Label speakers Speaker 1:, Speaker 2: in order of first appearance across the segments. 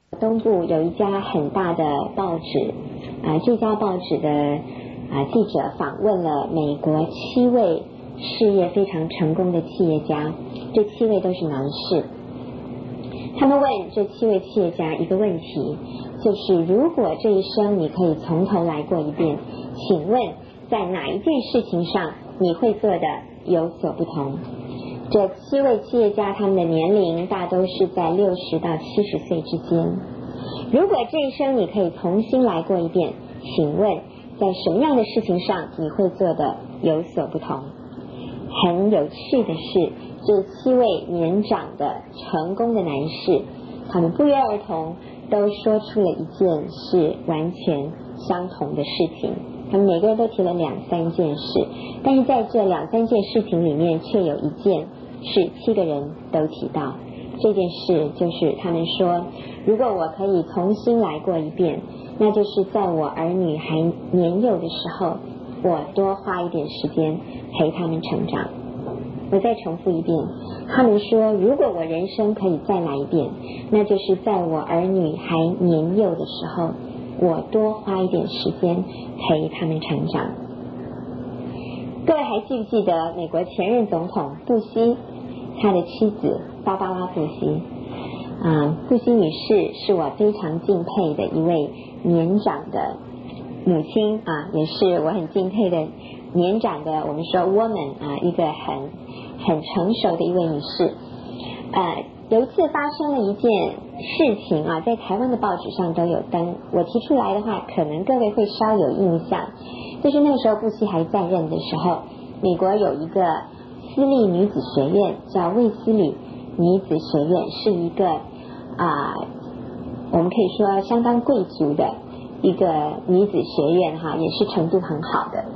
Speaker 1: 东部有一家很大的报纸这家报纸的记者访问了美国7位事业非常成功的企业家，这7位都是男士。他们问这7位企业家一个问题，就是如果这一生你可以从头来过一遍，请问在哪一件事情上你会做的有所不同？这7位企业家他们的年龄大都是在60到70岁之间。如果这一生你可以重新来过一遍，请问在什么样的事情上你会做的有所不同？很有趣的是，这7位年长的成功的男士，他们不约而同都说出了一件是完全相同的事情。他们每个人都提了2-3件事，但是在这2-3件事情里面，却有一件是7个人都提到。这件事就是他们说，如果我可以重新来过一遍，那就是在我儿女还年幼的时候，我多花一点时间陪他们成长。我再重复一遍，他们说，如果我人生可以再来一遍，那就是在我儿女还年幼的时候，我多花一点时间陪他们成长。各位还记不记得美国前任总统布希，他的妻子芭芭拉布希布希女士是我非常敬佩的一位年长的母亲也是我很敬佩的年长的我们说 woman 一个很成熟的一位女士。有一次发生了一件事情在台湾的报纸上都有登，我提出来的话可能各位会稍有印象，就是那个时候布希还在任的时候，美国有一个私立女子学院叫卫斯理女子学院，是一个我们可以说相当贵族的一个女子学院也是程度很好的。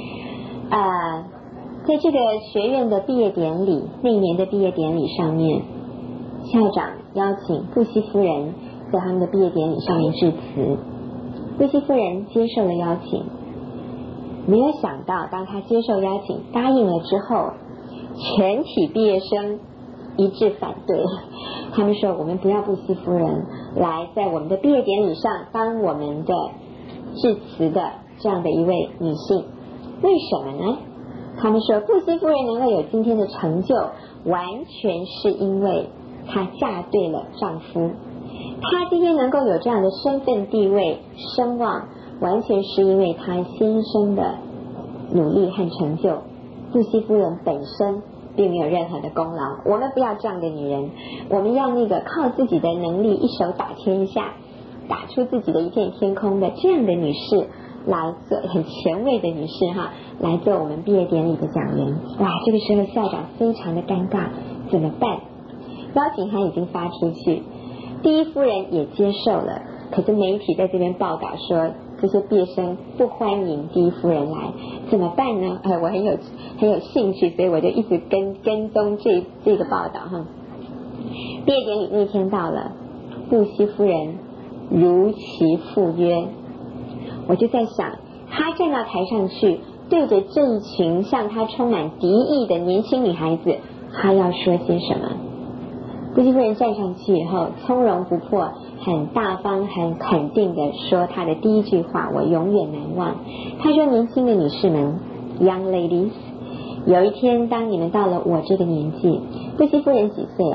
Speaker 1: 在这个学院的毕业典礼，那一年的毕业典礼上面，校长邀请布希夫人在他们的毕业典礼上面致辞。布希夫人接受了邀请，没有想到当她接受邀请答应了之后，全体毕业生一致反对。他们说，我们不要布希夫人来在我们的毕业典礼上当我们的致辞的这样的一位女性。为什么呢？他们说，布希夫人能够有今天的成就，完全是因为她嫁对了丈夫。她今天能够有这样的身份地位声望，完全是因为她先生的努力和成就。布希夫人本身并没有任何的功劳。我们不要这样的女人，我们要那个靠自己的能力一手打天下，打出自己的一片天空的这样的女士来做，很前卫的女士来做我们毕业典礼的讲员。哇，这个时候校长非常的尴尬，怎么办？邀请函已经发出去，第一夫人也接受了，可是媒体在这边报道说这些毕业生不欢迎第一夫人来，怎么办呢？我很有兴趣，所以我就一直跟踪这个报道毕业典礼那天到了，布希夫人如期赴约。我就在想，她站到台上去，对着这一群向她充满敌意的年轻女孩子，她要说些什么？布希夫人站上去以后，从容不迫，很大方很肯定的说她的第一句话，我永远难忘。她说，年轻的女士们 Young ladies， 有一天当你们到了我这个年纪，布希夫人几岁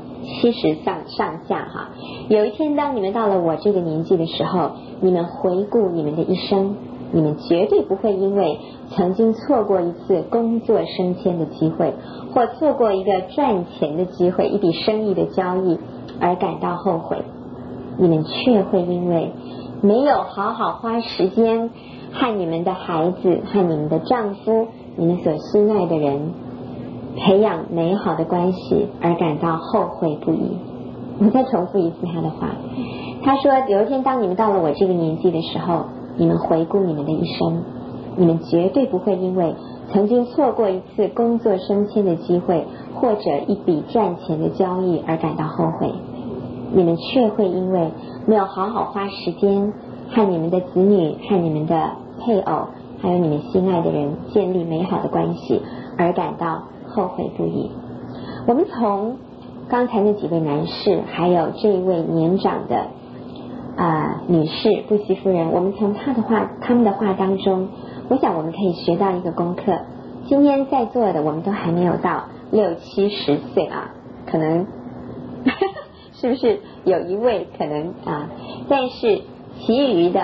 Speaker 1: 70上下有一天当你们到了我这个年纪的时候，你们回顾你们的一生，你们绝对不会因为曾经错过一次工作升迁的机会，或错过一个赚钱的机会，一笔生意的交易而感到后悔。你们却会因为没有好好花时间和你们的孩子和你们的丈夫，你们所心爱的人培养美好的关系而感到后悔不已。我再重复一次他的话，他说，有一天当你们到了我这个年纪的时候，你们回顾你们的一生，你们绝对不会因为曾经错过一次工作升迁的机会，或者一笔赚钱的交易而感到后悔。你们却会因为没有好好花时间和你们的子女和你们的配偶还有你们心爱的人建立美好的关系而感到后悔不已。我们从刚才那几位男士还有这一位年长的女士布希夫人，我们从他们的话当中，我想我们可以学到一个功课。今天在座的我们都还没有到60、70岁啊，可能是不是有一位可能但是其余的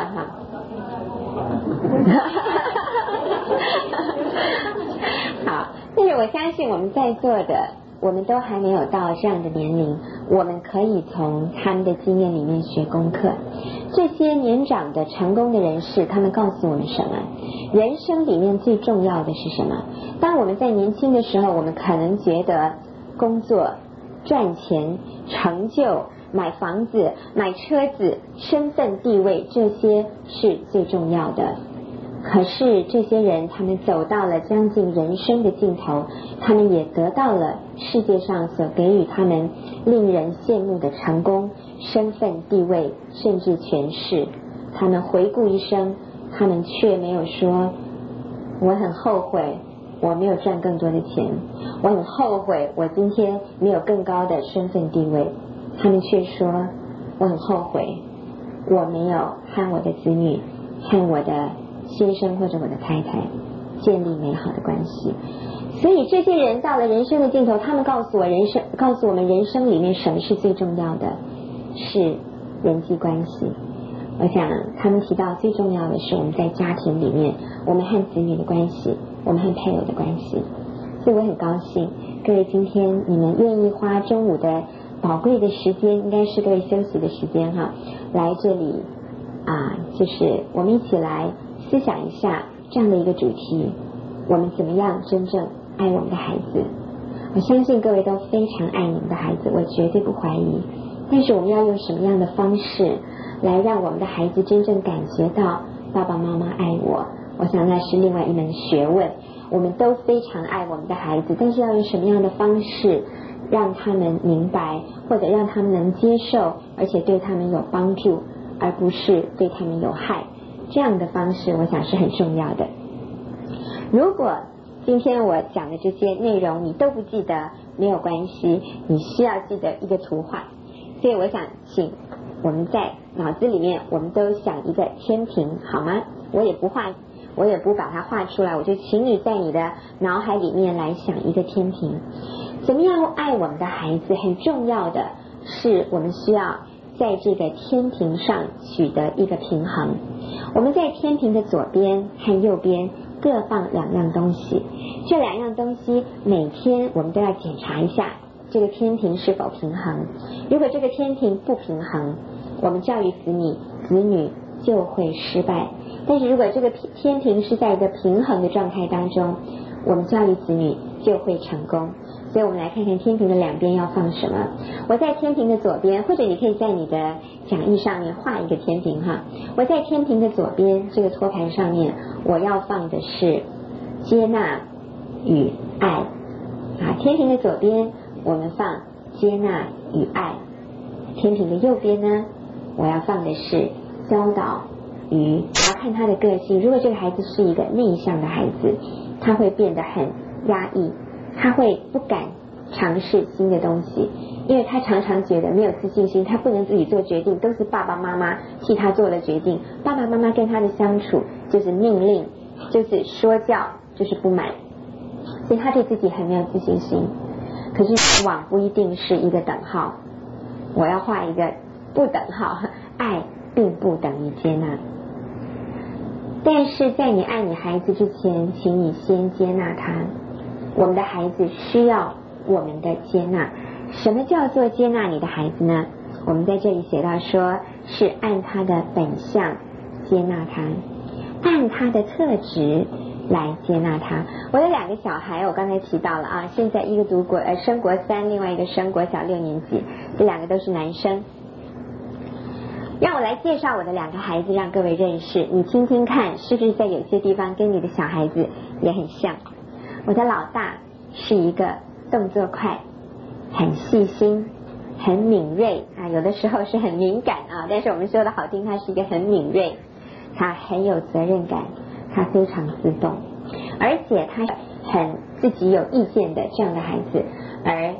Speaker 1: 好，但是我相信我们在座的我们都还没有到这样的年龄，我们可以从他们的经验里面学功课。这些年长的成功的人士，他们告诉我们什么？人生里面最重要的是什么？当我们在年轻的时候，我们可能觉得工作、赚钱、成就、买房子、买车子、身份地位，这些是最重要的。可是这些人他们走到了将近人生的尽头，他们也得到了世界上所给予他们令人羡慕的成功、身份地位，甚至权势。他们回顾一生，他们却没有说我很后悔我没有赚更多的钱，我很后悔我今天没有更高的身份地位。他们却说我很后悔我没有和我的子女、和我的先生或者我的太太建立美好的关系。所以这些人到了人生的尽头，他们告诉我们人生里面什么是最重要的，是人际关系。我想他们提到最重要的是我们在家庭里面，我们和子女的关系，我们和配偶的关系。所以我很高兴各位今天你们愿意花中午的宝贵的时间，应该是各位休息的时间来这里就是我们一起来思想一下这样的一个主题，我们怎么样真正爱我们的孩子。我相信各位都非常爱你们的孩子，我绝对不怀疑。但是我们要用什么样的方式来让我们的孩子真正感觉到爸爸妈妈爱我？我想那是另外一门学问。我们都非常爱我们的孩子，但是要用什么样的方式让他们明白，或者让他们能接受，而且对他们有帮助，而不是对他们有害，这样的方式我想是很重要的。如果今天我讲的这些内容你都不记得，没有关系，你需要记得一个图画。所以我想请我们在脑子里面我们都想一个天平，好吗？我也不把它画出来，我就请你在你的脑海里面来想一个天平。怎么样爱我们的孩子，很重要的是我们需要在这个天平上取得一个平衡。我们在天平的左边和右边各放2样东西，这2样东西每天我们都要检查一下这个天平是否平衡。如果这个天平不平衡，我们教育子女就会失败。但是如果这个天平是在一个平衡的状态当中，我们教育子女就会成功。所以我们来看看天平的2边要放什么。我在天平的左边，或者你可以在你的讲义上面画一个天平我在天平的左边这个托盘上面，我要放的是接纳与爱天平的左边我们放接纳与爱，天平的右边呢，我要放的是教导与我要看他的个性。如果这个孩子是一个内向的孩子，他会变得很压抑，他会不敢尝试新的东西，因为他常常觉得没有自信心，他不能自己做决定，都是爸爸妈妈替他做了决定。爸爸妈妈跟他的相处就是命令，就是说教，就是不满，所以他对自己很没有自信心。可是往往不一定是一个等号，我要画一个不等号，爱并不等于接纳。但是在你爱你孩子之前，请你先接纳他。我们的孩子需要我们的接纳。什么叫做接纳你的孩子呢？我们在这里写到说，是按他的本相接纳他，按他的特质来接纳他。我有2个小孩，我刚才提到了现在一个读升国3，另外一个升国小6年级，这2个都是男生。让我来介绍我的2个孩子，让各位认识，你听听看是不是在有些地方跟你的小孩子也很像。我的老大是一个动作快、很细心、很敏锐有的时候是很敏感但是我们说的好听，他是一个很敏锐，他很有责任感，他非常自动，而且他很自己有意见的这样的孩子。而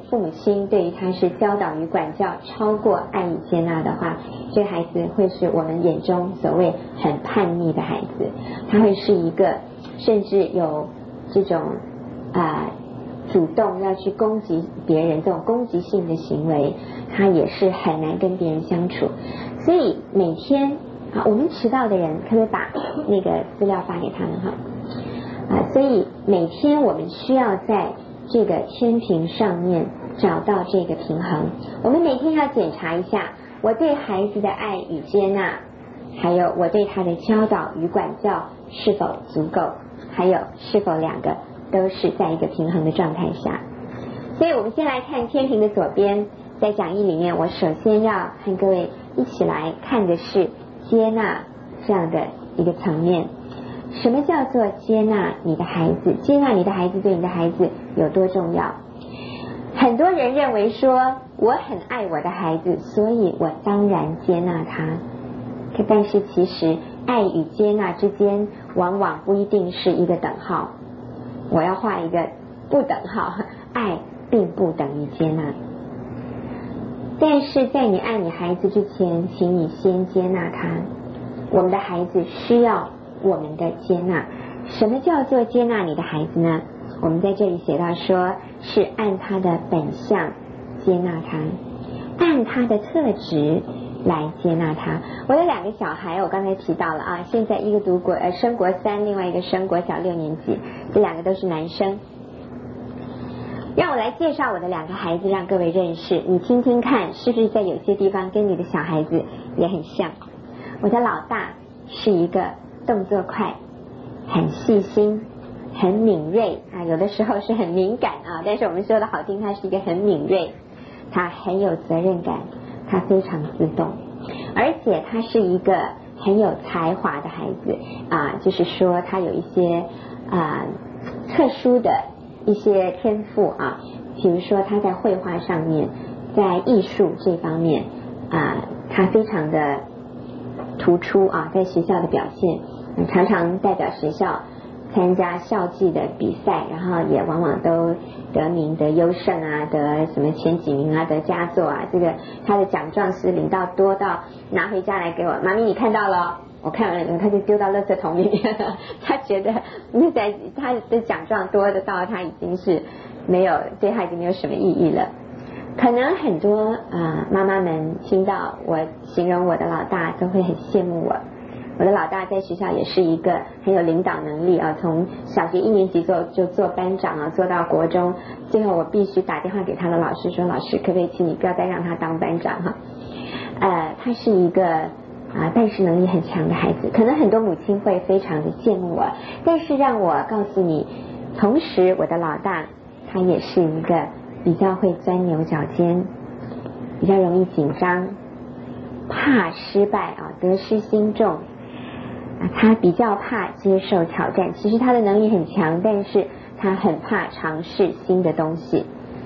Speaker 1: 父母亲对于他是教导与管教超过爱与接纳的话，这个孩子会是我们眼中所谓很叛逆的孩子，他会是一个甚至有这种主动要去攻击别人这种攻击性的行为，他也是很难跟别人相处。所以每天我们迟到的人可不可以把那个资料发给他们所以每天我们需要在这个天平上面找到这个平衡。我们每天要检查一下我对孩子的爱与接纳，还有我对他的教导与管教是否足够，还有是否两个都是在一个平衡的状态下。所以我们先来看天平的左边，在讲义里面我首先要和各位一起来看的是接纳这样的一个层面。什么叫做接纳你的孩子？接纳你的孩子对你的孩子有多重要？很多人认为说我很爱我的孩子，所以我当然接纳他。但是其实爱与接纳之间往往不一定是一个等号。我要画一个不等号，爱并不等于接纳。但是在你爱你孩子之前，请你先接纳他。我们的孩子需要我们的接纳。什么叫做接纳你的孩子呢？我们在这里写到说是按他的本相接纳他，按他的特质来接纳他。我有2个小孩，我刚才提到了现在一个读升国3，另外一个升国小6年级，这2个都是男生。让我来介绍我的2个孩子让各位认识，你听听看是不是在有些地方跟你的小孩子也很像。我的老大是一个动作快，很细心，很敏锐有的时候是很敏感但是我们说的好听，他是一个很敏锐，他很有责任感，他非常自动，而且他是一个很有才华的孩子就是说他有一些特殊的一些天赋比如说他在绘画上面，在艺术这方面他非常的突出在学校的表现常常代表学校参加校际的比赛，然后也往往都得名得优胜得什么前几名得佳作这个他的奖状是领到多到拿回家来给我，妈咪你看到了，我看完了他就丢到垃圾桶里面他觉得他的奖状多的到他已经是没有，对他已经没有什么意义了。可能很多妈妈们听到我形容我的老大都会很羡慕我。我的老大在学校也是一个很有领导能力从小学1年级就做班长做到国中，最后我必须打电话给他的老师说，老师可不可以请你不要再让他当班长他是一个办事能力很强的孩子。可能很多母亲会非常的羡慕我，但是让我告诉你，同时我的老大他也是一个比较会钻牛角尖，比较容易紧张，怕失败得失心重他比较怕接受挑战。其实他的能力很强，但是他很怕尝试新的东西。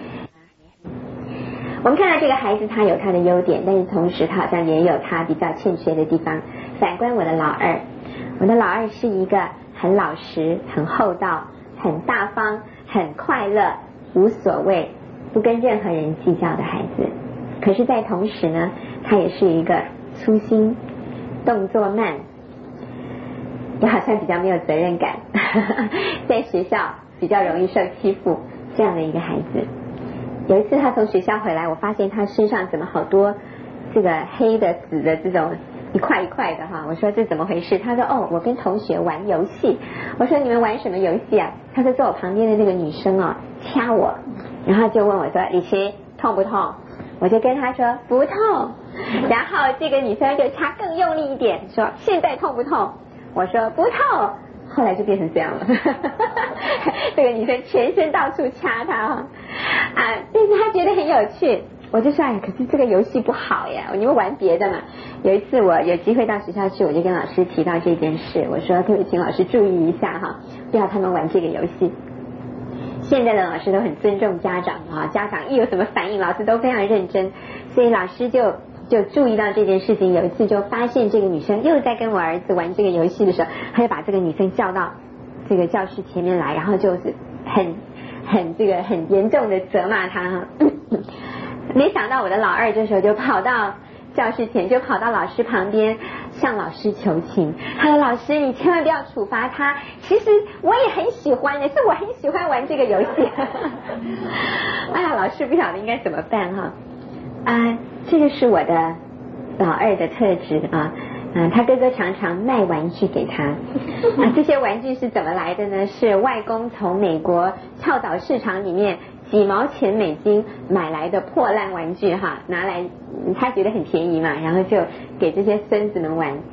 Speaker 1: 我们看到这个孩子他有他的优点，但是同时他好像也有他比较欠缺的地方。反观我的老二，我的老二是一个很老实，很厚道，很大方，很快乐，无所谓，不跟任何人计较的孩子。可是在同时呢，他也是一个粗心，动作慢，也好像比较没有责任感在学校比较容易受欺负这样的一个孩子。有一次他从学校回来，我发现他身上怎么好多这个黑的紫的这种一块一块的我说这怎么回事？他说我跟同学玩游戏。我说你们玩什么游戏他说坐我旁边的那个女生掐我，然后就问我说李琦痛不痛？我就跟他说不痛，然后这个女生就掐更用力一点，说现在痛不痛？我说不痛。后来就变成这样了这个女生全身到处掐他但是他觉得很有趣。我就说可是这个游戏不好呀，你们玩别的嘛。有一次我有机会到学校去，我就跟老师提到这件事，我说可不可以请老师注意一下不要他们玩这个游戏。现在的老师都很尊重家长家长一有什么反应，老师都非常认真，所以老师就注意到这件事情。有一次就发现这个女生又在跟我儿子玩这个游戏的时候，他就把这个女生叫到这个教室前面来，然后就是很严重的责骂她没想到我的老二这时候就跑到教室前，就跑到老师旁边向老师求情。他说：“老师，你千万不要处罚他，其实我也很喜欢的，是我很喜欢玩这个游戏。”哎呀，老师不晓得应该怎么办哈。这个是我的老二的特质啊。他哥哥常常卖玩具给他。这些玩具是怎么来的呢？是外公从美国跳蚤市场里面几毛钱美金买来的破烂玩具哈，拿来他觉得很便宜嘛，然后就给这些孙子们玩。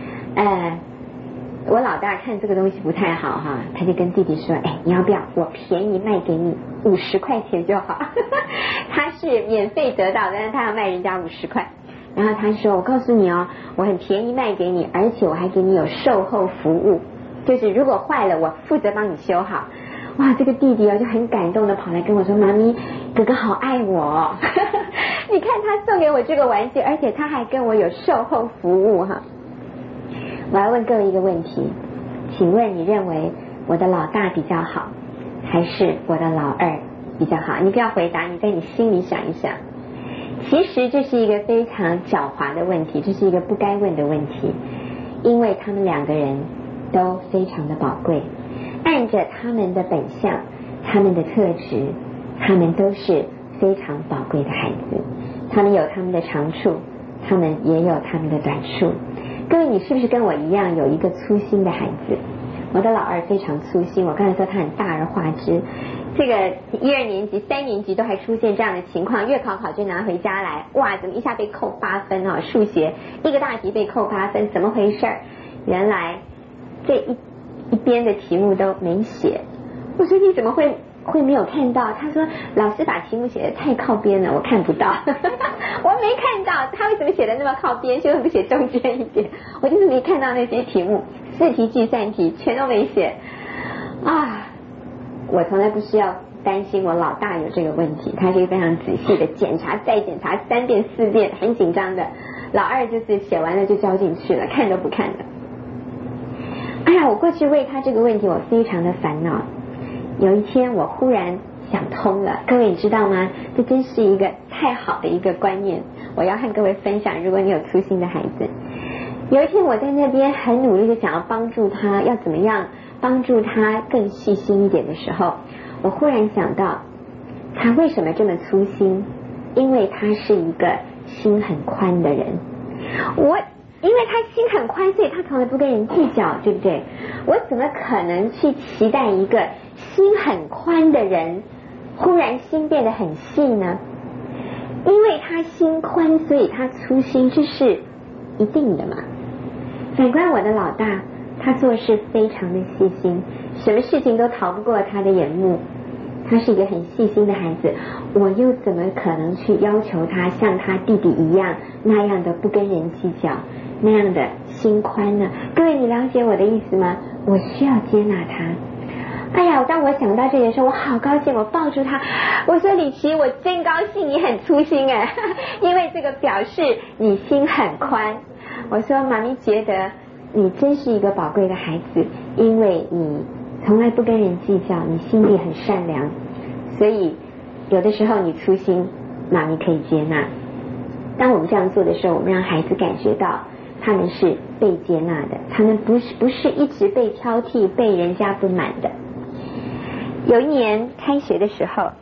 Speaker 1: 我老大看这个东西不太好哈，他就跟弟弟说：“你要不要我便宜卖给你50块钱就好。”他是免费得到的，但是他要卖人家50块。然后他说：“我告诉你哦，我很便宜卖给你，而且我还给你有售后服务，就是如果坏了我负责帮你修好。”哇，这个弟弟就很感动的跑来跟我说：“妈咪，哥哥好爱我。”你看他送给我这个玩具，而且他还跟我有售后服务哈。我要问各位一个问题，请问你认为我的老大比较好，还是我的老二比较好？你不要回答，你在你心里想一想。其实这是一个非常狡猾的问题，这是一个不该问的问题，因为他们两个人都非常的宝贵，按着他们的本相，他们的特质，他们都是非常宝贵的孩子，他们有他们的长处，他们也有他们的短处。各位，你是不是跟我一样有一个粗心的孩子？我的老二非常粗心，我刚才说他很大而化之，这个1、2年级、3年级都还出现这样的情况，月考就拿回家来，哇，怎么一下被扣8分啊？数学一个大题被扣8分，怎么回事？原来这一边的题目都没写。我说你怎么会没有看到？他说老师把题目写得太靠边了，我看不到。我没看到他为什么写得那么靠边，就不写中间一点？我就是没看到那些题目，4题计算题全都没写啊！我从来不需要担心我老大有这个问题，他是一个非常仔细的检查再检查3遍4遍，很紧张的。老二就是写完了就交进去了，看都不看的。哎呀，我过去为他这个问题我非常的烦恼。有一天我忽然想通了，各位你知道吗？这真是一个太好的一个观念，我要和各位分享。如果你有粗心的孩子，有一天我在那边很努力的想要帮助他，要怎么样帮助他更细心一点的时候，我忽然想到他为什么这么粗心，因为他是一个心很宽的人。因为他心很宽，所以他从来不跟人计较，对不对？我怎么可能去期待一个心很宽的人忽然心变得很细呢？因为他心宽，所以他粗心，这是一定的嘛。反观我的老大，他做事非常的细心，什么事情都逃不过他的眼目，他是一个很细心的孩子，我又怎么可能去要求他像他弟弟一样那样的不跟人计较，那样的心宽呢？各位，你了解我的意思吗？我需要接纳他。哎呀，当我想到这个时候，我好高兴，我抱住他，我说李琦，我真高兴你很粗心因为这个表示你心很宽。我说妈咪觉得你真是一个宝贵的孩子，因为你从来不跟人计较，你心地很善良，所以有的时候你粗心，妈咪可以接纳。当我们这样做的时候，我们让孩子感觉到他们是被接纳的，他们不是一直被挑剔、被人家不满的。有一年开学的时候，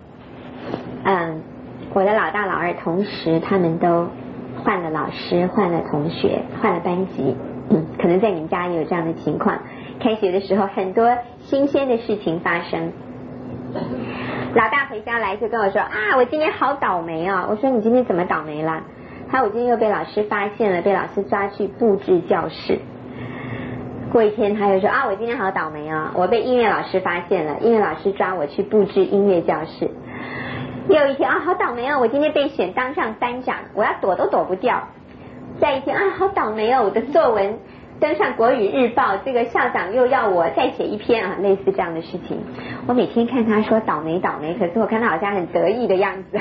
Speaker 1: 我的老大老二同时他们都换了老师、换了同学、换了班级，可能在你们家也有这样的情况。开学的时候很多新鲜的事情发生。老大回家来就跟我说我今天好倒霉啊！我说你今天怎么倒霉了？我今天又被老师发现了，被老师抓去布置教室。过一天他又说我今天好倒霉啊，我被音乐老师发现了，音乐老师抓我去布置音乐教室。又一天好倒霉啊，我今天被选当上班长，我要躲都躲不掉。再一天好倒霉哦，我的作文登上国语日报，这个校长又要我再写一篇类似这样的事情。我每天看他说倒霉倒霉，可是我看他好像很得意的样子。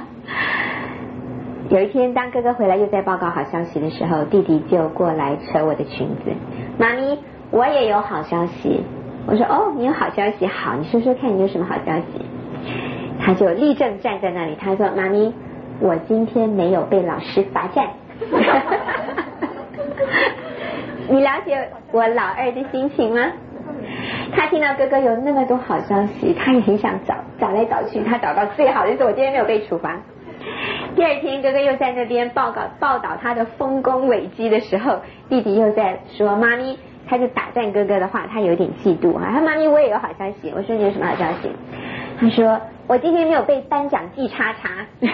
Speaker 1: 有一天当哥哥回来又在报告好消息的时候，弟弟就过来扯我的裙子，妈咪我也有好消息。我说你有好消息，好，你说说看你有什么好消息。 他就立正站在那里，他说妈咪，我今天没有被老师罚站。你了解我老二的心情吗？他听到哥哥有那么多好消息，他也很想找来找去，他找到最好的就是我今天没有被处罚。第二天哥哥又在那边报道他的丰功伟绩的时候，弟弟又在说妈咪，他就打断哥哥的话，他有点嫉妒啊。他妈咪我也有好消息。我说你有什么好消息？他说我今天没有被颁奖记叉叉。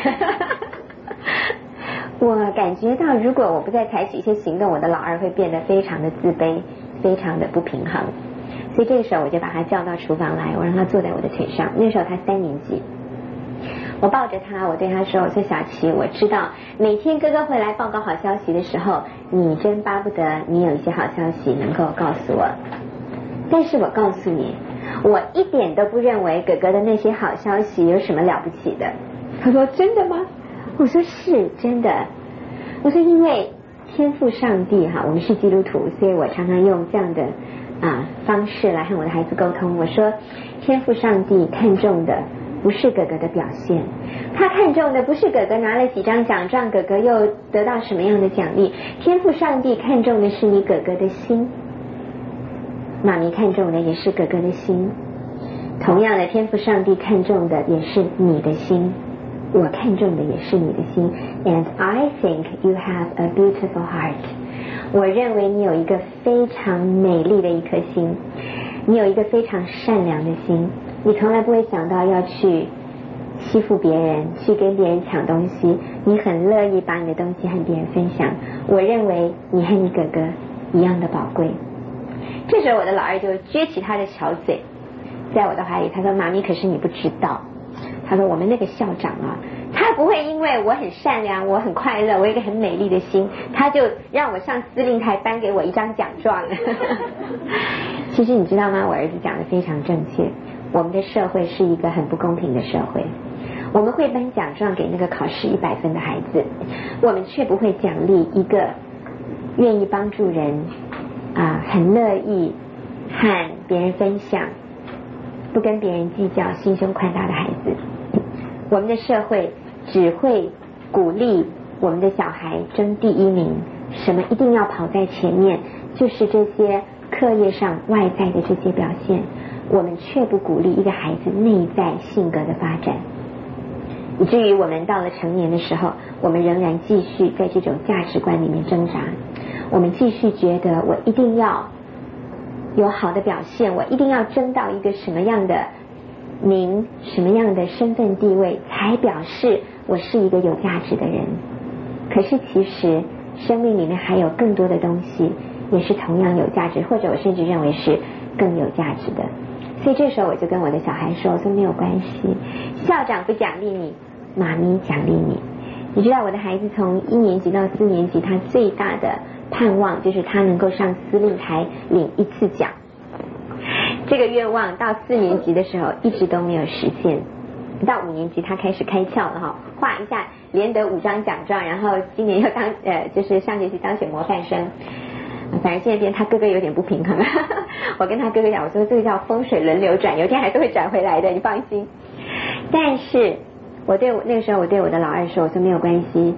Speaker 1: 我感觉到如果我不再采取一些行动，我的老二会变得非常的自卑，非常的不平衡。所以这个时候我就把他叫到厨房来，我让他坐在我的腿上。那时候他3年级，我抱着他，我对他说，我说小琪，我知道每天哥哥会来报告好消息的时候，你真巴不得你有一些好消息能够告诉我，但是我告诉你，我一点都不认为哥哥的那些好消息有什么了不起的。他说真的吗？我说是真的。我说因为天父上帝哈，我们是基督徒，所以我常常用这样的方式来和我的孩子沟通。我说天父上帝看重的不是哥哥的表现，他看重的不是哥哥拿了几张奖状，哥哥又得到什么样的奖励。天父上帝看重的是你哥哥的心，妈咪看重的也是哥哥的心，同样的天父上帝看重的也是你的心，我看重的也是你的心。 And I think you have a beautiful heart， 我认为你有一个非常美丽的一颗心，你有一个非常善良的心，你从来不会想到要去欺负别人，去跟别人抢东西，你很乐意把你的东西和别人分享。我认为你和你哥哥一样的宝贵。这时候我的老二就撅起他的小嘴，在我的怀里，他说妈咪，可是你不知道，他说我们那个校长啊，他不会因为我很善良，我很快乐，我有一个很美丽的心，他就让我上司令台颁给我一张奖状。其实你知道吗，我儿子讲的非常正确，我们的社会是一个很不公平的社会，我们会颁奖状给那个考试100分的孩子，我们却不会奖励一个愿意帮助人很乐意和别人分享，不跟别人计较，心胸宽大的孩子。我们的社会只会鼓励我们的小孩争第1名，什么一定要跑在前面，就是这些课业上外在的这些表现，我们却不鼓励一个孩子内在性格的发展，以至于我们到了成年的时候，我们仍然继续在这种价值观里面挣扎，我们继续觉得我一定要有好的表现，我一定要争到一个什么样的名，什么样的身份地位，才表示我是一个有价值的人。可是其实生命里面还有更多的东西也是同样有价值，或者我甚至认为是更有价值的。所以这时候我就跟我的小孩说，我说没有关系，校长不奖励你，妈咪奖励你。你知道我的孩子从1年级到4年级，他最大的盼望就是他能够上司令台领1次奖。这个愿望到4年级的时候一直都没有实现，到5年级他开始开窍了哈，画一下连得5张奖状，然后今年又就是上学期当选模范生。反正现在变他哥哥有点不平衡。我跟他哥哥讲，我说这个叫风水轮流转，有一天还是会转回来的，你放心。但是那个时候我对我的老二说，我说没有关系，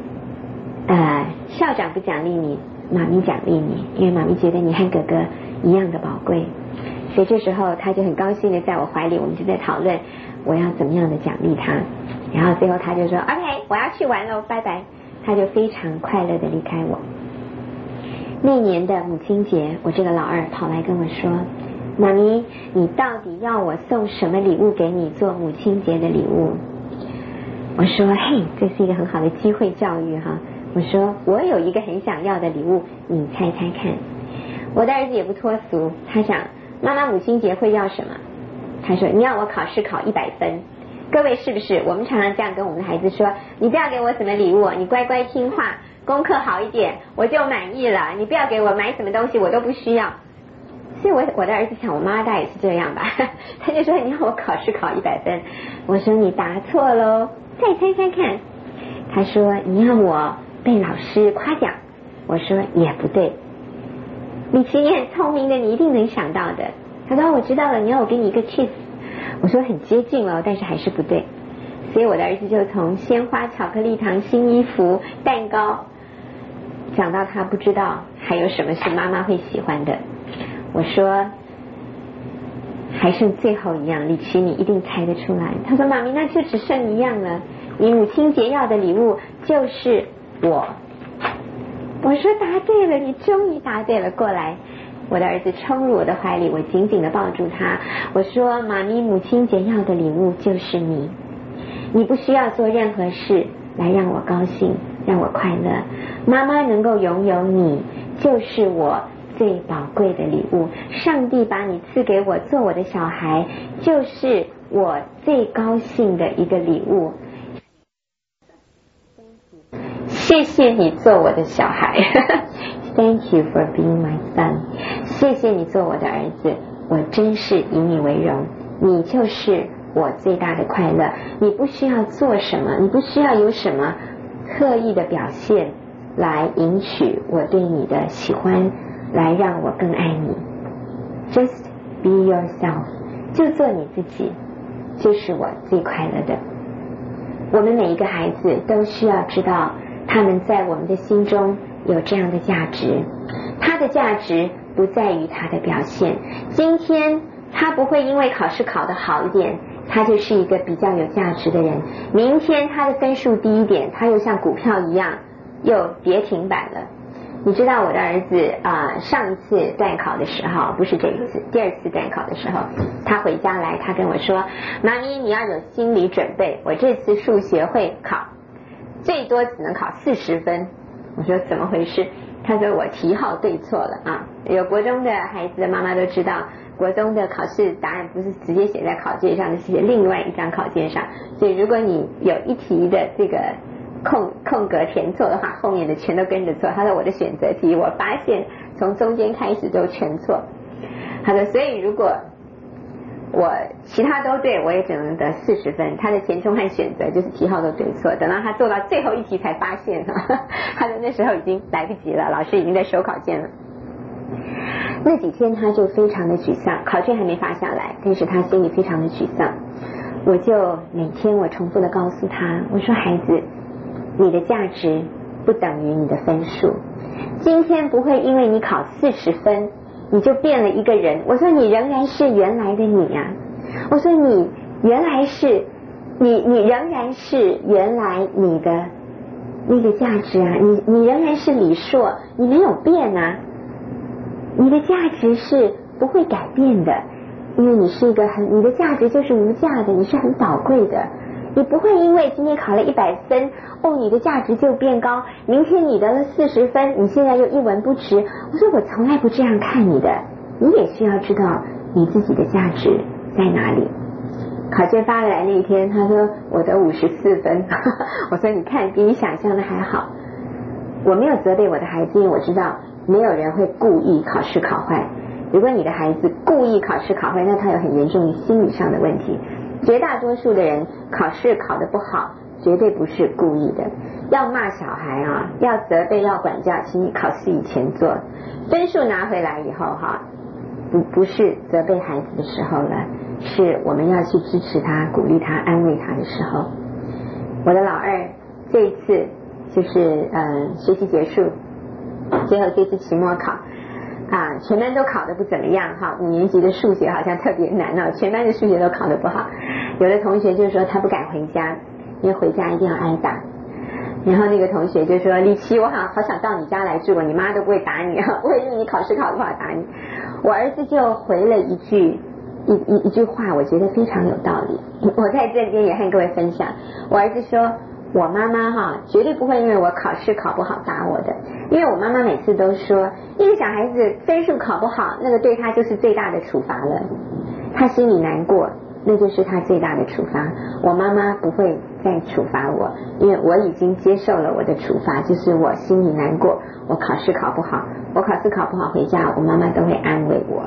Speaker 1: 校长不奖励你，妈咪奖励你，因为妈咪觉得你和哥哥一样的宝贵。所以这时候他就很高兴的在我怀里，我们就在讨论我要怎么样的奖励他。然后最后他就说 OK 我要去玩了，拜拜。他就非常快乐的离开我。那年的母亲节，我这个老二跑来跟我说，妈咪，你到底要我送什么礼物给你做母亲节的礼物？我说嘿，这是一个很好的机会教育哈。我说我有一个很想要的礼物，你猜猜看。我的儿子也不脱俗，他想妈妈母亲节会要什么？他说你要我考试考100分。各位是不是我们常常这样跟我们的孩子说，你不要给我什么礼物，你乖乖听话，功课好一点我就满意了，你不要给我买什么东西我都不需要。所以我的儿子想我妈大也是这样吧。他就说你要我考试考100分。我说你答错喽，再猜猜看。他说你要我被老师夸奖。我说也不对。米奇，你很聪明的，你一定能想到的。他说我知道了，你要我给你一个 kiss。 我说很接近了，但是还是不对。所以我的儿子就从鲜花、巧克力糖、新衣服、蛋糕讲到他不知道还有什么是妈妈会喜欢的。我说还剩最后一样，李琦你一定猜得出来。他说妈咪，那就只剩一样了，你母亲节要的礼物就是我。我说答对了，你终于答对了，过来。我的儿子冲入我的怀里，我紧紧地抱住他。我说妈咪，母亲节要的礼物就是你，你不需要做任何事来让我高兴，让我快乐。妈妈能够拥有你，就是我最宝贵的礼物。上帝把你赐给我做我的小孩，就是我最高兴的一个礼物。谢谢你做我的小孩Thank you for being my son。 谢谢你做我的儿子，我真是以你为荣，你就是我最大的快乐。你不需要做什么，你不需要有什么特意的表现来赢取我对你的喜欢，来让我更爱你。 Just be yourself， 就做你自己，就是我最快乐的。我们每一个孩子都需要知道，他们在我们的心中有这样的价值。他的价值不在于他的表现，今天他不会因为考试考得好一点，他就是一个比较有价值的人。明天他的分数低一点，他又像股票一样又跌停板了。你知道我的儿子上一次段考的时候，不是这一次，第二次段考的时候，他回家来，他跟我说，妈咪你要有心理准备，我这次数学会考最多只能考40分。我说怎么回事？他说我题号对错了啊。有国中的孩子的妈妈都知道，国中的考试答案不是直接写在考卷上，是写另外一张考卷上，所以如果你有一题的这个空格填错的话，后面的全都跟着错。他说我的选择题我发现从中间开始都全错。他说所以如果我其他都对，我也只能得40分。他的填充和选择就是题号都对错，等到他做到最后一题才发现他的那时候已经来不及了，老师已经在收考卷了。那几天他就非常的沮丧，考卷还没发下来，但是他心里非常的沮丧。我就每天我重复的告诉他，我说孩子，你的价值不等于你的分数，今天不会因为你考40分你就变了一个人。我说你仍然是原来的你啊，我说你原来是你仍然是原来你的那个价值啊，你仍然是李硕，你没有变啊，你的价值是不会改变的，因为你是一个你的价值就是无价的，你是很宝贵的。你不会因为今天考了100分你的价值就变高，明天你得了40分，你现在又一文不值。我说我从来不这样看你的，你也需要知道你自己的价值在哪里。考卷发来那一天，他说我得54分我说你看比你想象的还好。我没有责备我的孩子，因为我知道没有人会故意考试考坏。如果你的孩子故意考试考坏，那他有很严重的心理上的问题。绝大多数的人考试考得不好绝对不是故意的。要骂小孩啊，要责备要管教，请你考试以前做。分数拿回来以后不是责备孩子的时候了，是我们要去支持他鼓励他安慰他的时候。我的老二这一次就是学习结束，最后这次期末考全班都考得不怎么样5年级的数学好像特别难全班的数学都考得不好。有的同学就说他不敢回家，因为回家一定要挨打。然后那个同学就说李琦，我好想到你家来住，你妈都不会打你不会因为你考试考不好打你。我儿子就回了一句话，我觉得非常有道理，我在这边也和各位分享。我儿子说我妈妈绝对不会因为我考试考不好打我的，因为我妈妈每次都说一个小孩子分数考不好，那个对他就是最大的处罚了，他心里难过，那就是他最大的处罚。我妈妈不会再处罚我，因为我已经接受了我的处罚，就是我心里难过，我考试考不好，我考试考不好回家，我妈妈都会安慰我。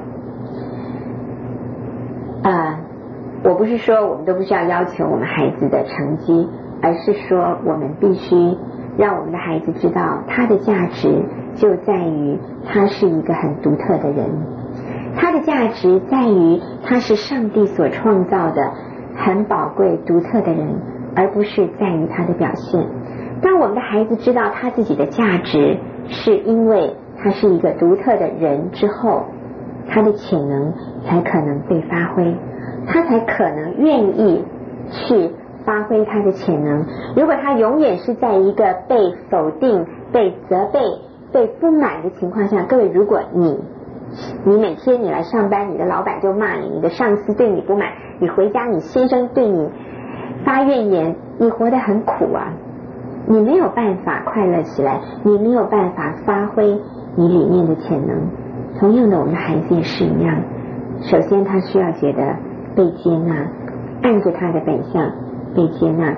Speaker 1: 我不是说我们都不需要要求我们孩子的成绩，而是说我们必须让我们的孩子知道他的价值就在于他是一个很独特的人。 他的价值在于他是上帝所创造的很宝贵独特的人，而不是在于他的表现。当我们的孩子知道他自己的价值是因为他是一个独特的人之后，他的潜能才可能被发挥，他才可能愿意去发挥他的潜能。如果他永远是在一个被否定、被责备、被不满的情况下，各位，如果你每天你来上班，你的老板就骂你，你的上司对你不满，你回家你先生对你发怨言，你活得很苦啊，你没有办法快乐起来，你没有办法发挥你里面的潜能。同样的，我们的孩子也是一样，首先他需要觉得被接纳，按着他的本相被接纳。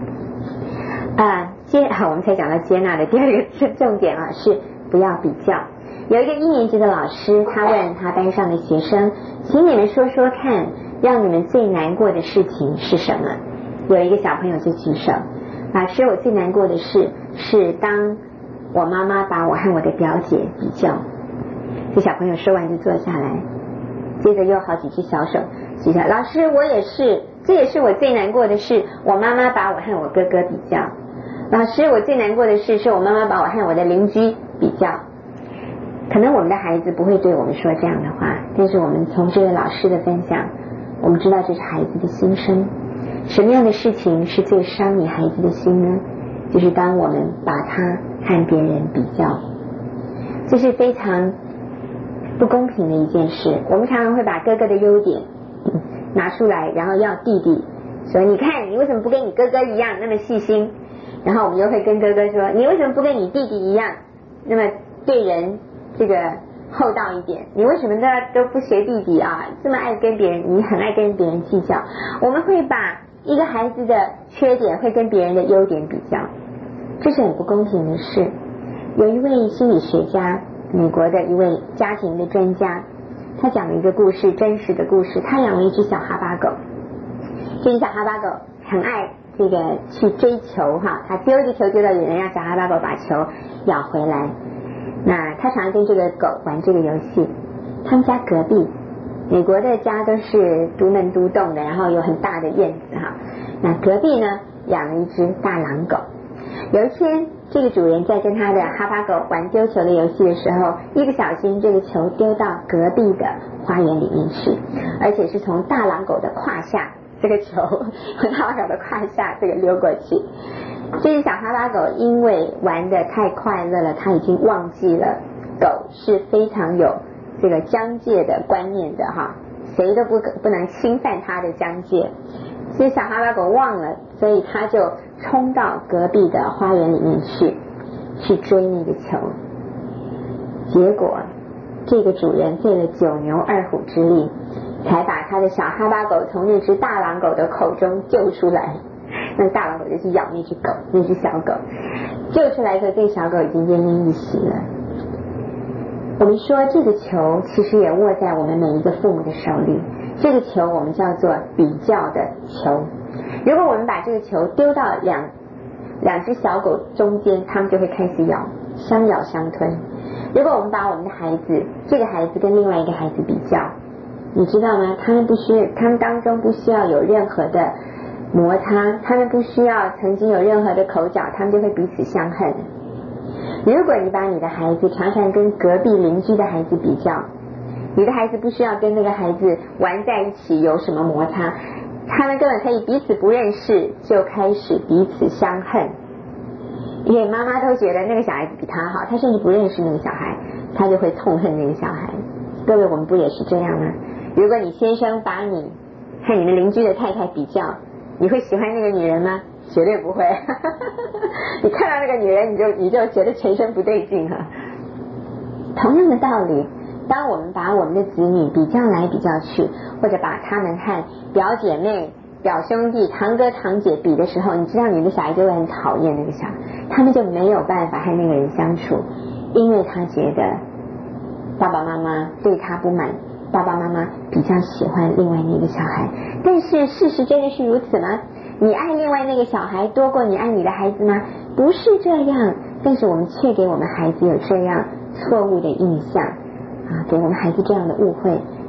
Speaker 1: 我们才讲到接纳的第二个重点啊，是不要比较。有一个1年级的老师，他问他班上的学生，请你们说说看，让你们最难过的事情是什么？有一个小朋友就举手，老师，我最难过的事是当我妈妈把我和我的表姐比较。这小朋友说完就坐下来，接着又好几只小手举起来，老师，我也是，这也是我最难过的事，我妈妈把我和我哥哥比较。老师，我最难过的事是我妈妈把我和我的邻居比较。可能我们的孩子不会对我们说这样的话，但是我们从这位老师的分享，我们知道这是孩子的心声。什么样的事情是最伤你孩子的心呢？就是当我们把他和别人比较，这是非常不公平的一件事。我们常常会把哥哥的优点拿出来，然后要弟弟说，你看你为什么不跟你哥哥一样那么细心，然后我们又会跟哥哥说，你为什么不跟你弟弟一样那么对人这个厚道一点，你为什么都不学弟弟啊，这么爱跟别人，你很爱跟别人计较。我们会把一个孩子的缺点会跟别人的优点比较，这是很不公平的事。有一位心理学家，美国的一位家庭的专家，他讲了一个故事，真实的故事。他养了一只小哈巴狗，这只小哈巴狗很爱这个去追球哈，他丢一个球丢到远了，让小哈巴狗把球咬回来。那他常常跟这个狗玩这个游戏。他们家隔壁，美国的家都是独门独栋的，然后有很大的院子哈。那隔壁呢养了一只大狼狗。有一天，这个主人在跟他的哈巴狗玩丢球的游戏的时候，一不小心这个球丢到隔壁的花园里面去，而且是从大狼狗的胯下，这个球从大狼狗的胯下这个溜过去。这只小哈巴狗因为玩得太快乐了，它已经忘记了狗是非常有这个疆界的观念的哈，谁都不能侵犯它的疆界。所以小哈巴狗忘了，所以它就冲到隔壁的花园里面去追那个球。结果这个主人费了9牛2虎之力，才把他的小哈巴狗从那只大狼狗的口中救出来。那大狼狗就去咬那只狗，那只小狗救出来的时候，这个小狗已经奄奄一息了。我们说这个球其实也握在我们每一个父母的手里，这个球我们叫做比较的球。如果我们把这个球丢到两只小狗中间，它们就会开始相咬相吞。如果我们把我们的孩子，这个孩子跟另外一个孩子比较，你知道吗？他们当中不需要有任何的摩擦，他们不需要曾经有任何的口角，他们就会彼此相恨。如果你把你的孩子常常跟隔壁邻居的孩子比较，你的孩子不需要跟那个孩子玩在一起有什么摩擦，他们根本可以彼此不认识就开始彼此相恨。因为妈妈都觉得那个小孩子比他好，他甚至不认识那个小孩，他就会痛恨那个小孩。各位，我们不也是这样吗？如果你先生把你和你的邻居的太太比较，你会喜欢那个女人吗？绝对不会。你看到那个女人，你就觉得全身不对劲哈。同样的道理，当我们把我们的子女比较来比较去，或者把他们和表姐妹、表兄弟、堂哥堂姐比的时候，你知道你的小孩就会很讨厌那个小孩，他们就没有办法和那个人相处，因为他觉得爸爸妈妈对他不满，爸爸妈妈比较喜欢另外那个小孩。但是事实真的是如此吗？你爱另外那个小孩多过你爱你的孩子吗？不是这样，但是我们却给我们孩子有这样错误的印象啊，给我们孩子这样的误会。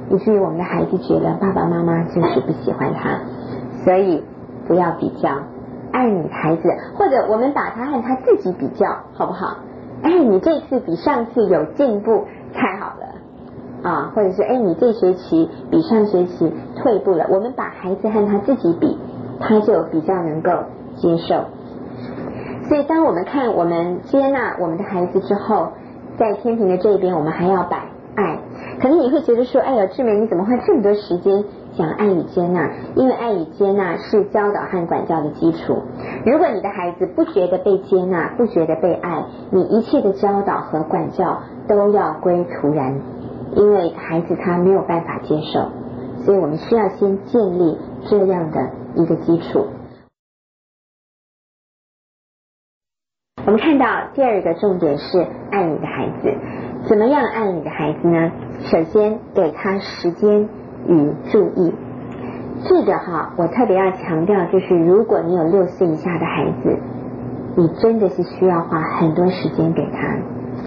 Speaker 1: 以至于我们的孩子觉得爸爸妈妈就是不喜欢他。所以不要比较，爱你的孩子，或者我们把他和他自己比较，好不好？哎，你这次比上次有进步，太好了啊！或者是哎，你这学期比上学期退步了。我们把孩子和他自己比，他就比较能够接受。所以当我们看我们接纳我们的孩子之后，在天平的这边我们还要摆爱。可能你会觉得说，哎呀，志梅你怎么花这么多时间讲爱与接纳？因为爱与接纳是教导和管教的基础。如果你的孩子不觉得被接纳，不觉得被爱，你一切的教导和管教都要归徒然，因为孩子他没有办法接受。所以我们需要先建立这样的一个基础。我们看到第二个重点是爱你的孩子。怎么样爱你的孩子呢？首先给他时间与注意。这个我特别要强调，就是如果你有6岁以下的孩子，你真的是需要花很多时间给他。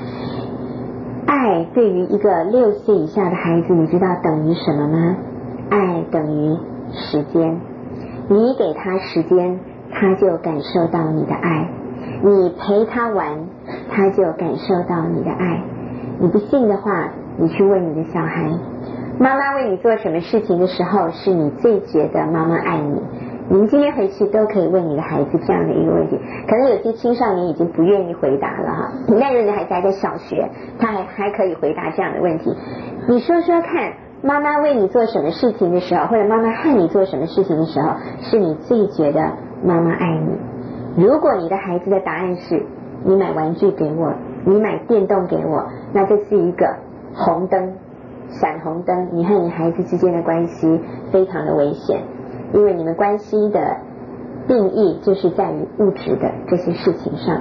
Speaker 1: 爱对于一个6岁以下的孩子，你知道等于什么吗？爱等于时间。你给他时间，他就感受到你的爱。你陪他玩，他就感受到你的爱。你不信的话，你去问你的小孩，妈妈为你做什么事情的时候是你最觉得妈妈爱你？你们今天回去都可以问你的孩子这样的一个问题。可能有些青少年已经不愿意回答了但是你的孩子还在小学，他还可以回答这样的问题。你说说看，妈妈为你做什么事情的时候，或者妈妈和你做什么事情的时候，是你最觉得妈妈爱你？如果你的孩子的答案是你买玩具给我，你买电动给我，那这是一个红灯，闪红灯，你和你孩子之间的关系非常的危险，因为你们关系的定义就是在于物质的这些事情上。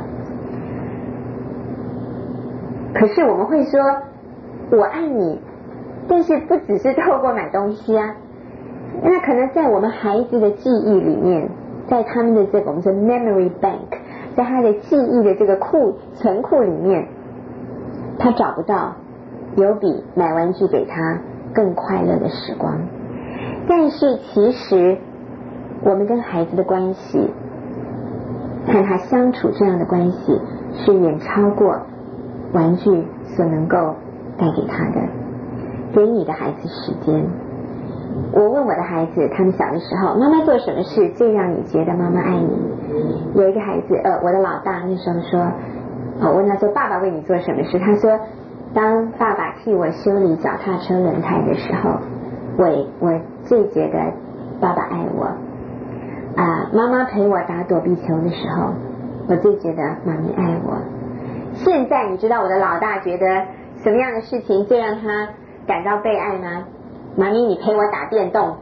Speaker 1: 可是我们会说我爱你，但是不只是透过买东西啊，那可能在我们孩子的记忆里面，在他们的这个我们说 memory bank， 在他的记忆的这个存库里面，他找不到有比买玩具给他更快乐的时光。但是其实我们跟孩子的关系，和他相处这样的关系，是远超过玩具所能够带给他的。给你的孩子时间。我问我的孩子，他们小的时候，妈妈做什么事最让你觉得妈妈爱你？有一个孩子，我的老大那时候说，我问他说，爸爸为你做什么事？他说，当爸爸替我修理脚踏车轮胎的时候，我最觉得爸爸爱我。妈妈陪我打躲避球的时候，我最觉得妈咪爱我。现在你知道我的老大觉得什么样的事情最让他感到被爱吗？妈咪，你陪我打电动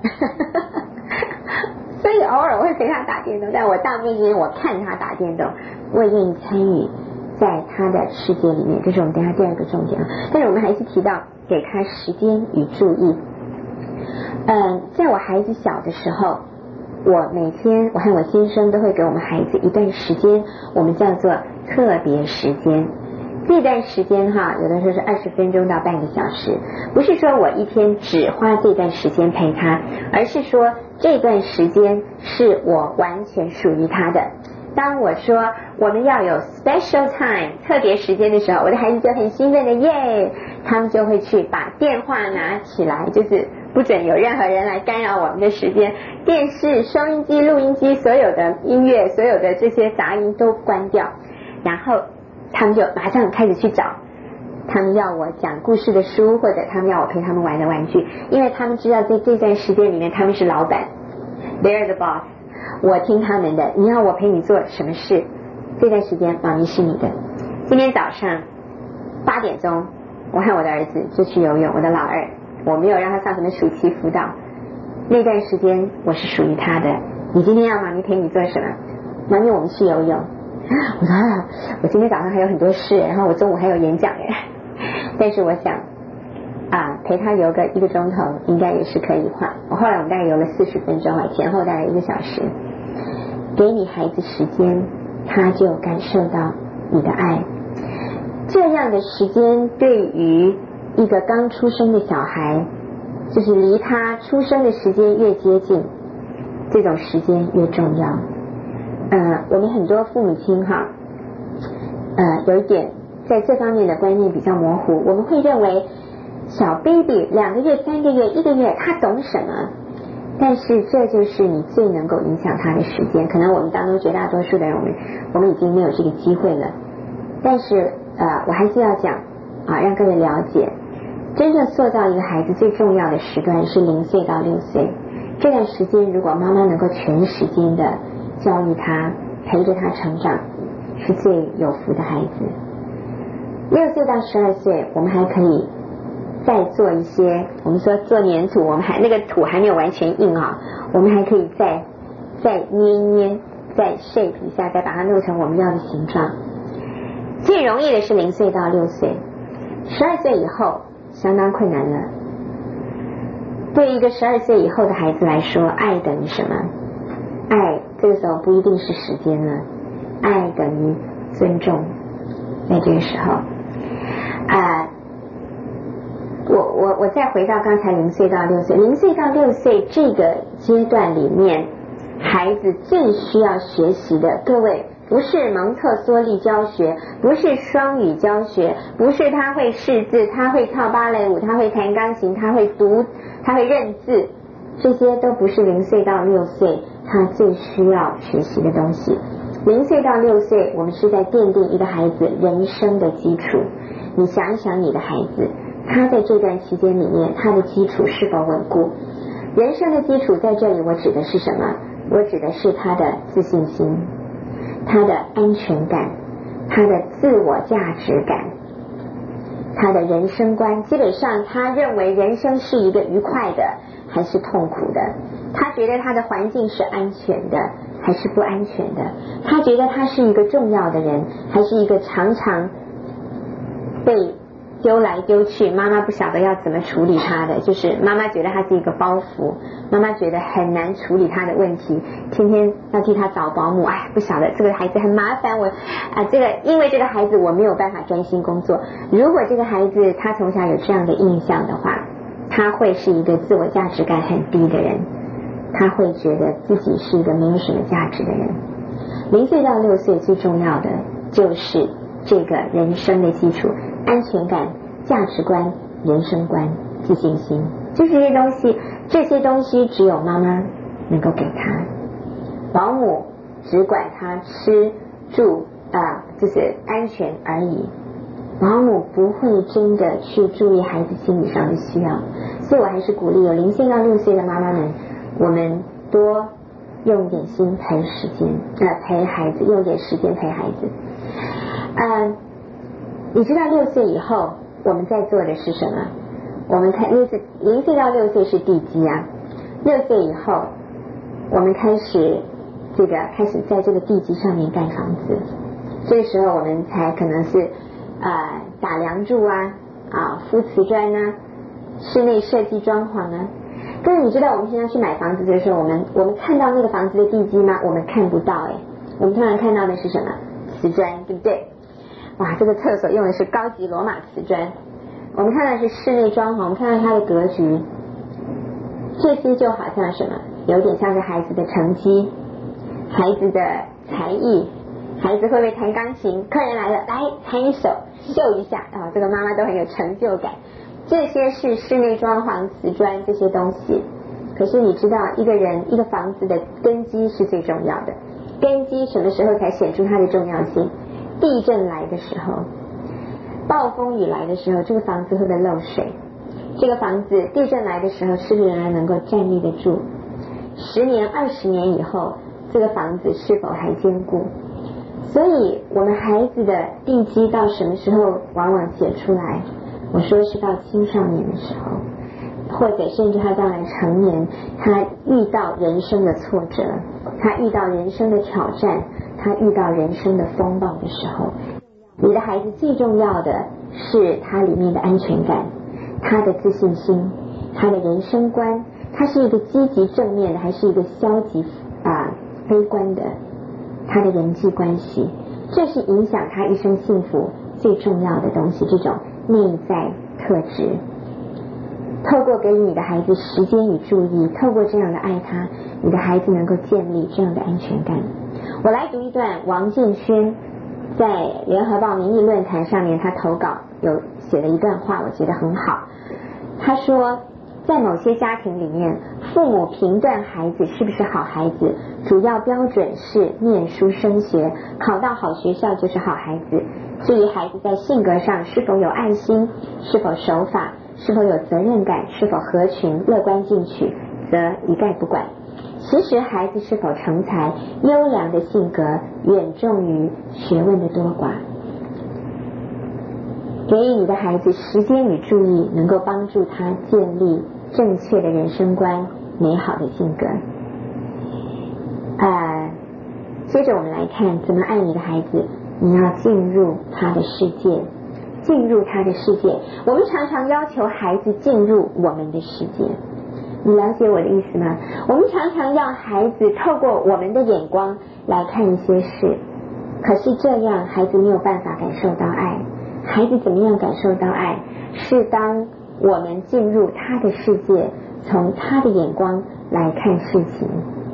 Speaker 1: 所以偶尔我会陪他打电动，但我大部分时间我看他打电动，我也愿意参与在他的世界里面。这是我们等一下第二个重点但是我们还是提到给他时间与注意。在我孩子小的时候，我每天我和我先生都会给我们孩子一段时间，我们叫做特别时间。这段时间有的时候是20分钟到半个小时，不是说我一天只花这段时间陪他，而是说这段时间是我完全属于他的。当我说我们要有 special time 特别时间的时候，我的孩子就很兴奋的耶，他们就会去把电话拿起来，就是不准有任何人来干扰我们的时间，电视、收音机、录音机，所有的音乐，所有的这些杂音都关掉，然后他们就马上开始去找他们要我讲故事的书，或者他们要我陪他们玩的玩具，因为他们知道在这段时间里面他们是老板， they're the boss， 我听他们的，你要我陪你做什么事，这段时间妈咪是你的。今天早上8点钟我和我的儿子就去游泳，我的老二，我没有让他上什么暑期辅导，那段时间我是属于他的。你今天要妈咪陪你做什么？妈咪我们去游泳。我说我今天早上还有很多事，然后我中午还有演讲但是我想陪他游个1个钟头应该也是可以花。我后来我们大概游了40分钟前后大概1个小时。给你孩子时间，他就感受到你的爱。这样的时间对于一个刚出生的小孩就是离他出生的时间越接近，这种时间越重要。我们很多父母亲哈，有一点在这方面的观念比较模糊，我们会认为小 baby 2个月、3个月、1个月他懂什么，但是这就是你最能够影响他的时间。可能我们当中绝大多数的人我们已经没有这个机会了，但是我还是要讲让各位了解，真正塑造一个孩子最重要的时段是0岁到6岁。这段时间如果妈妈能够全时间的教育他，陪着他成长，是最有福的孩子。6岁到12岁我们还可以再做一些，我们说做粘土，我们那个土还没有完全硬我们还可以再捏一捏，再 shape 一下，再把它弄成我们要的形状。最容易的是0岁到6岁，12岁以后相当困难了。对一个12岁以后的孩子来说，爱等于什么？爱这个时候不一定是时间了，爱等于尊重。在这个时候我再回到刚才0岁到6岁，0岁到6岁这个阶段里面，孩子最需要学习的，各位，不是蒙特梭利教学，不是双语教学，不是他会识字，他会跳芭蕾舞，他会弹钢琴，他会读，他会认字，这些都不是0岁到6岁他最需要学习的东西。0岁到6岁我们是在奠定一个孩子人生的基础。你想一想你的孩子，他在这段期间里面他的基础是否稳固？人生的基础在这里我指的是什么？我指的是他的自信心，他的安全感，他的自我价值感，他的人生观。基本上他认为人生是一个愉快的还是痛苦的，他觉得他的环境是安全的还是不安全的，他觉得他是一个重要的人还是一个常常被丢来丢去，妈妈不晓得要怎么处理他的，就是妈妈觉得他是一个包袱，妈妈觉得很难处理他的问题，天天要替他找保姆，不晓得这个孩子很麻烦，因为这个孩子我没有办法专心工作。如果这个孩子他从小有这样的印象的话，他会是一个自我价值感很低的人，他会觉得自己是一个没有什么价值的人。0岁到6岁最重要的就是这个人生的基础，安全感、价值观、人生观、自信心，就是这些东西。这些东西只有妈妈能够给他，保姆只管他吃住就是安全而已，保姆不会真的去注意孩子心理上的需要。所以我还是鼓励有0岁到6岁的妈妈们，我们多用点心陪时间陪孩子，用点时间陪孩子。你知道6岁以后我们在做的是什么？我们0岁到6岁是地基6岁以后我们开始在这个地基上面盖房子。这个时候我们才可能是打梁柱铺瓷砖室内设计装潢但是你知道我们现在去买房子的时候，我们看到那个房子的地基吗？我们看不到我们通常看到的是什么？瓷砖，对不对？哇，这个厕所用的是高级罗马瓷砖，我们看到的是室内装潢，我们看到它的格局，这些就好像什么，有点像是孩子的成绩，孩子的才艺，孩子会不会弹钢琴，客人来了，来弹一首，秀一下这个妈妈都很有成就感。这些是室内装潢、瓷砖这些东西。可是你知道一个房子的根基是最重要的。根基什么时候才显出它的重要性？地震来的时候，暴风雨来的时候，这个房子会不会漏水？这个房子地震来的时候是不是仍然能够站立得住？10年、20年以后，这个房子是否还坚固？所以我们孩子的地基到什么时候往往写出来？我说是到青少年的时候，或者甚至他将来成年，他遇到人生的挫折，他遇到人生的挑战，他遇到人生的风暴的时候，你的孩子最重要的是他里面的安全感，他的自信心，他的人生观，他是一个积极正面的还是一个消极悲观的，他的人际关系，这是影响他一生幸福最重要的东西，这种内在特质。 透过给予你的孩子时间与注意，透过这样的爱他，你的孩子能够建立这样的安全感。我来读一段王建轩在联合报民意论坛上面他投稿有写了一段话，我觉得很好。他说，在某些家庭里面，父母评断孩子是不是好孩子，主要标准是念书升学，考到好学校就是好孩子。至于孩子在性格上是否有爱心，是否守法，是否有责任感，是否合群乐观进取，则一概不管。其实孩子是否成才，优良的性格远重于学问的多寡。给予你的孩子时间与注意，能够帮助他建立正确的人生观，美好的性格。接着我们来看怎么爱你的孩子。你要进入他的世界，进入他的世界。我们常常要求孩子进入我们的世界，你了解我的意思吗？我们常常要孩子透过我们的眼光来看一些事，可是这样孩子没有办法感受到爱。孩子怎么样感受到爱？是当我们进入他的世界，从他的眼光来看事情。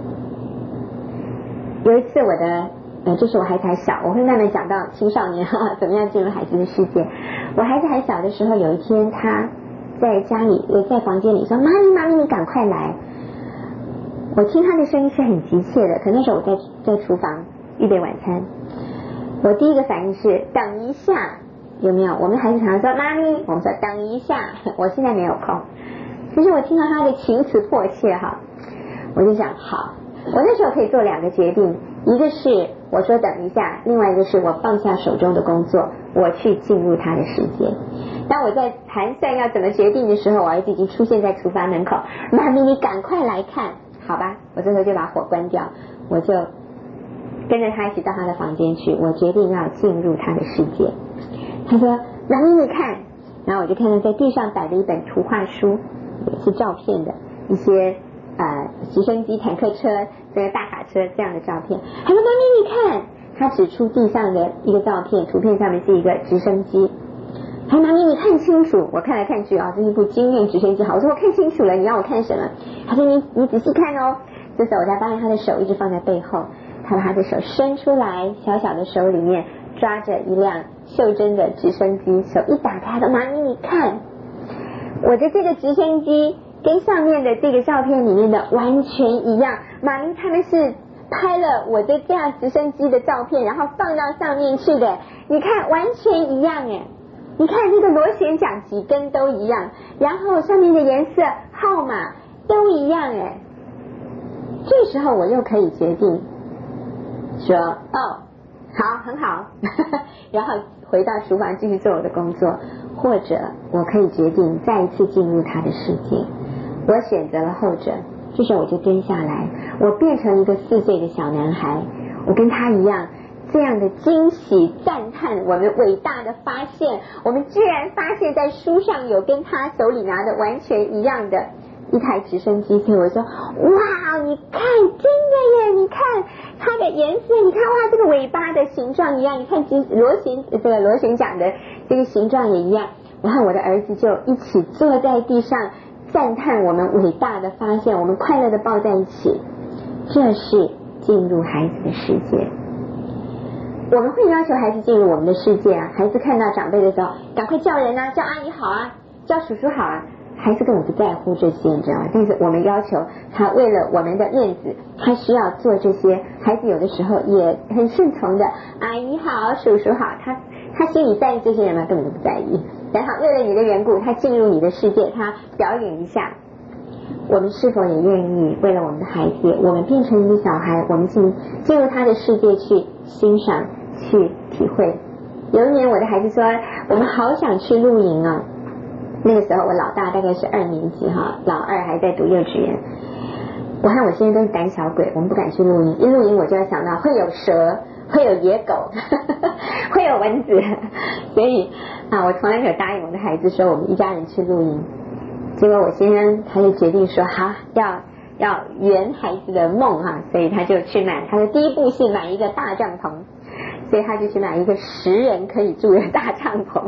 Speaker 1: 有一次就是我孩子还小，我会慢慢讲到青少年怎么样进入孩子的世界。我孩子还小的时候，有一天他在家里在房间里说，妈咪你赶快来。我听他的声音是很急切的，可那时候我在厨房预备晚餐，我第一个反应是等一下，有没有？我们孩子常常说妈咪，我们说等一下，我现在没有空。可是我听到他的情辞迫切我就想好，我那时候可以做两个决定，一个是我说等一下，另外一个是我放下手中的工作，我去进入他的世界。当我在盘算要怎么决定的时候，我儿子已经出现在厨房门口，妈咪你赶快来看。好吧，我这时候就把火关掉，我就跟着他一起到他的房间去，我决定要进入他的世界。他说妈咪你看，然后我就看到在地上摆了一本图画书，也是照片的，一些直升机、坦克车、这个大卡车这样的照片。他说妈咪你看，他指出地上的一个照片，图片上面是一个直升机。他说妈咪你看清楚，我看来看去这是一部经验直升机。好，我说我看清楚了，你让我看什么？他说你仔细看哦。这时候我才发现他的手一直放在背后，他把他的手伸出来，小小的手里面抓着一辆袖珍的直升机，手一打开，他说妈咪你看，我的这个直升机跟上面的这个照片里面的完全一样，妈咪他们是拍了我的这样直升机的照片，然后放到上面去的，你看完全一样耶。你看这个螺旋桨几根都一样，然后上面的颜色号码都一样耶。这时候我又可以决定说好很好然后回到厨房继续做我的工作，或者我可以决定再一次进入他的世界。我选择了后者，这时候我就蹲下来，我变成一个4岁的小男孩，我跟他一样这样的惊喜赞叹我们伟大的发现，我们居然发现在书上有跟他手里拿的完全一样的一台直升机。所以我说哇你看真的耶，你看它的颜色，你看哇这个尾巴的形状一样，你看这个螺旋桨的这个形状也一样。然后我的儿子就一起坐在地上赞叹我们伟大的发现，我们快乐的抱在一起。这是进入孩子的世界。我们会要求孩子进入我们的世界孩子看到长辈的时候赶快叫人叫阿姨好叫叔叔好孩子根本不在乎这些，你知道吗？但是我们要求他为了我们的面子，他需要做这些。孩子有的时候也很顺从的，阿姨好叔叔好，他心里在意这些人吗？根本就不在意。然后为了你的缘故，他进入你的世界，他表演一下。我们是否也愿意为了我们的孩子，我们变成一个小孩，我们进入他的世界去欣赏去体会。有一年我的孩子说我们好想去露营那个时候我老大大概是2年级老二还在读幼稚园。我和我先生都是胆小鬼，我们不敢去露营，一露营我就要想到会有蛇，会有野狗会有蚊子，所以我从来没有答应我的孩子说我们一家人去露营。结果我先生他就决定说好要圆孩子的梦所以他就去买，他的第一步是买一个大帐篷，所以他就去买一个10人可以住的大帐篷。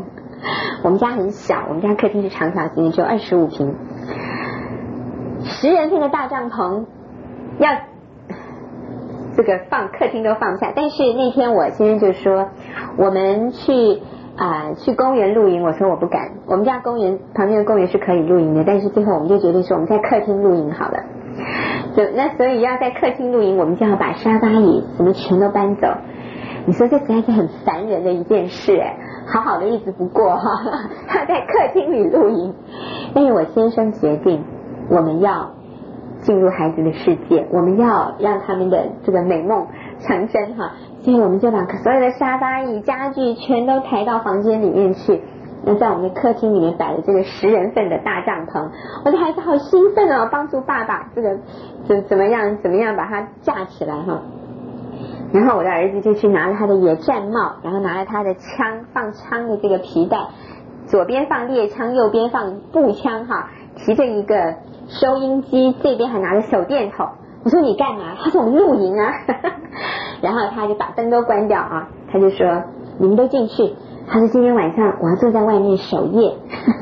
Speaker 1: 我们家很小，我们家客厅是长条形的，只有25平，10人份的大帐篷，要这个放客厅都放不下。但是那天我先生就说我们去公园露营，我说我不敢，我们家公园旁边的公园是可以露营的，但是最后我们就决定说我们在客厅露营好了。所以要在客厅露营，我们就要把沙发椅什么全都搬走。你说这实在是很烦人的一件事好好的日子不过要在客厅里露营。但是我先生决定我们要进入孩子的世界，我们要让他们的这个美梦成真所以我们就把所有的沙发椅家具全都抬到房间里面去，那在我们的客厅里面摆了这个10人份的大帐篷。我的孩子好兴奋帮助爸爸这个怎么样把它架起来然后我的儿子就去拿了他的野战帽，然后拿了他的枪，放枪的这个皮带，左边放猎枪，右边放步枪提着一个收音机，这边还拿着手电筒。我说你干嘛？他说我们露营然后他就把灯都关掉他就说你们都进去，他说今天晚上我要坐在外面守夜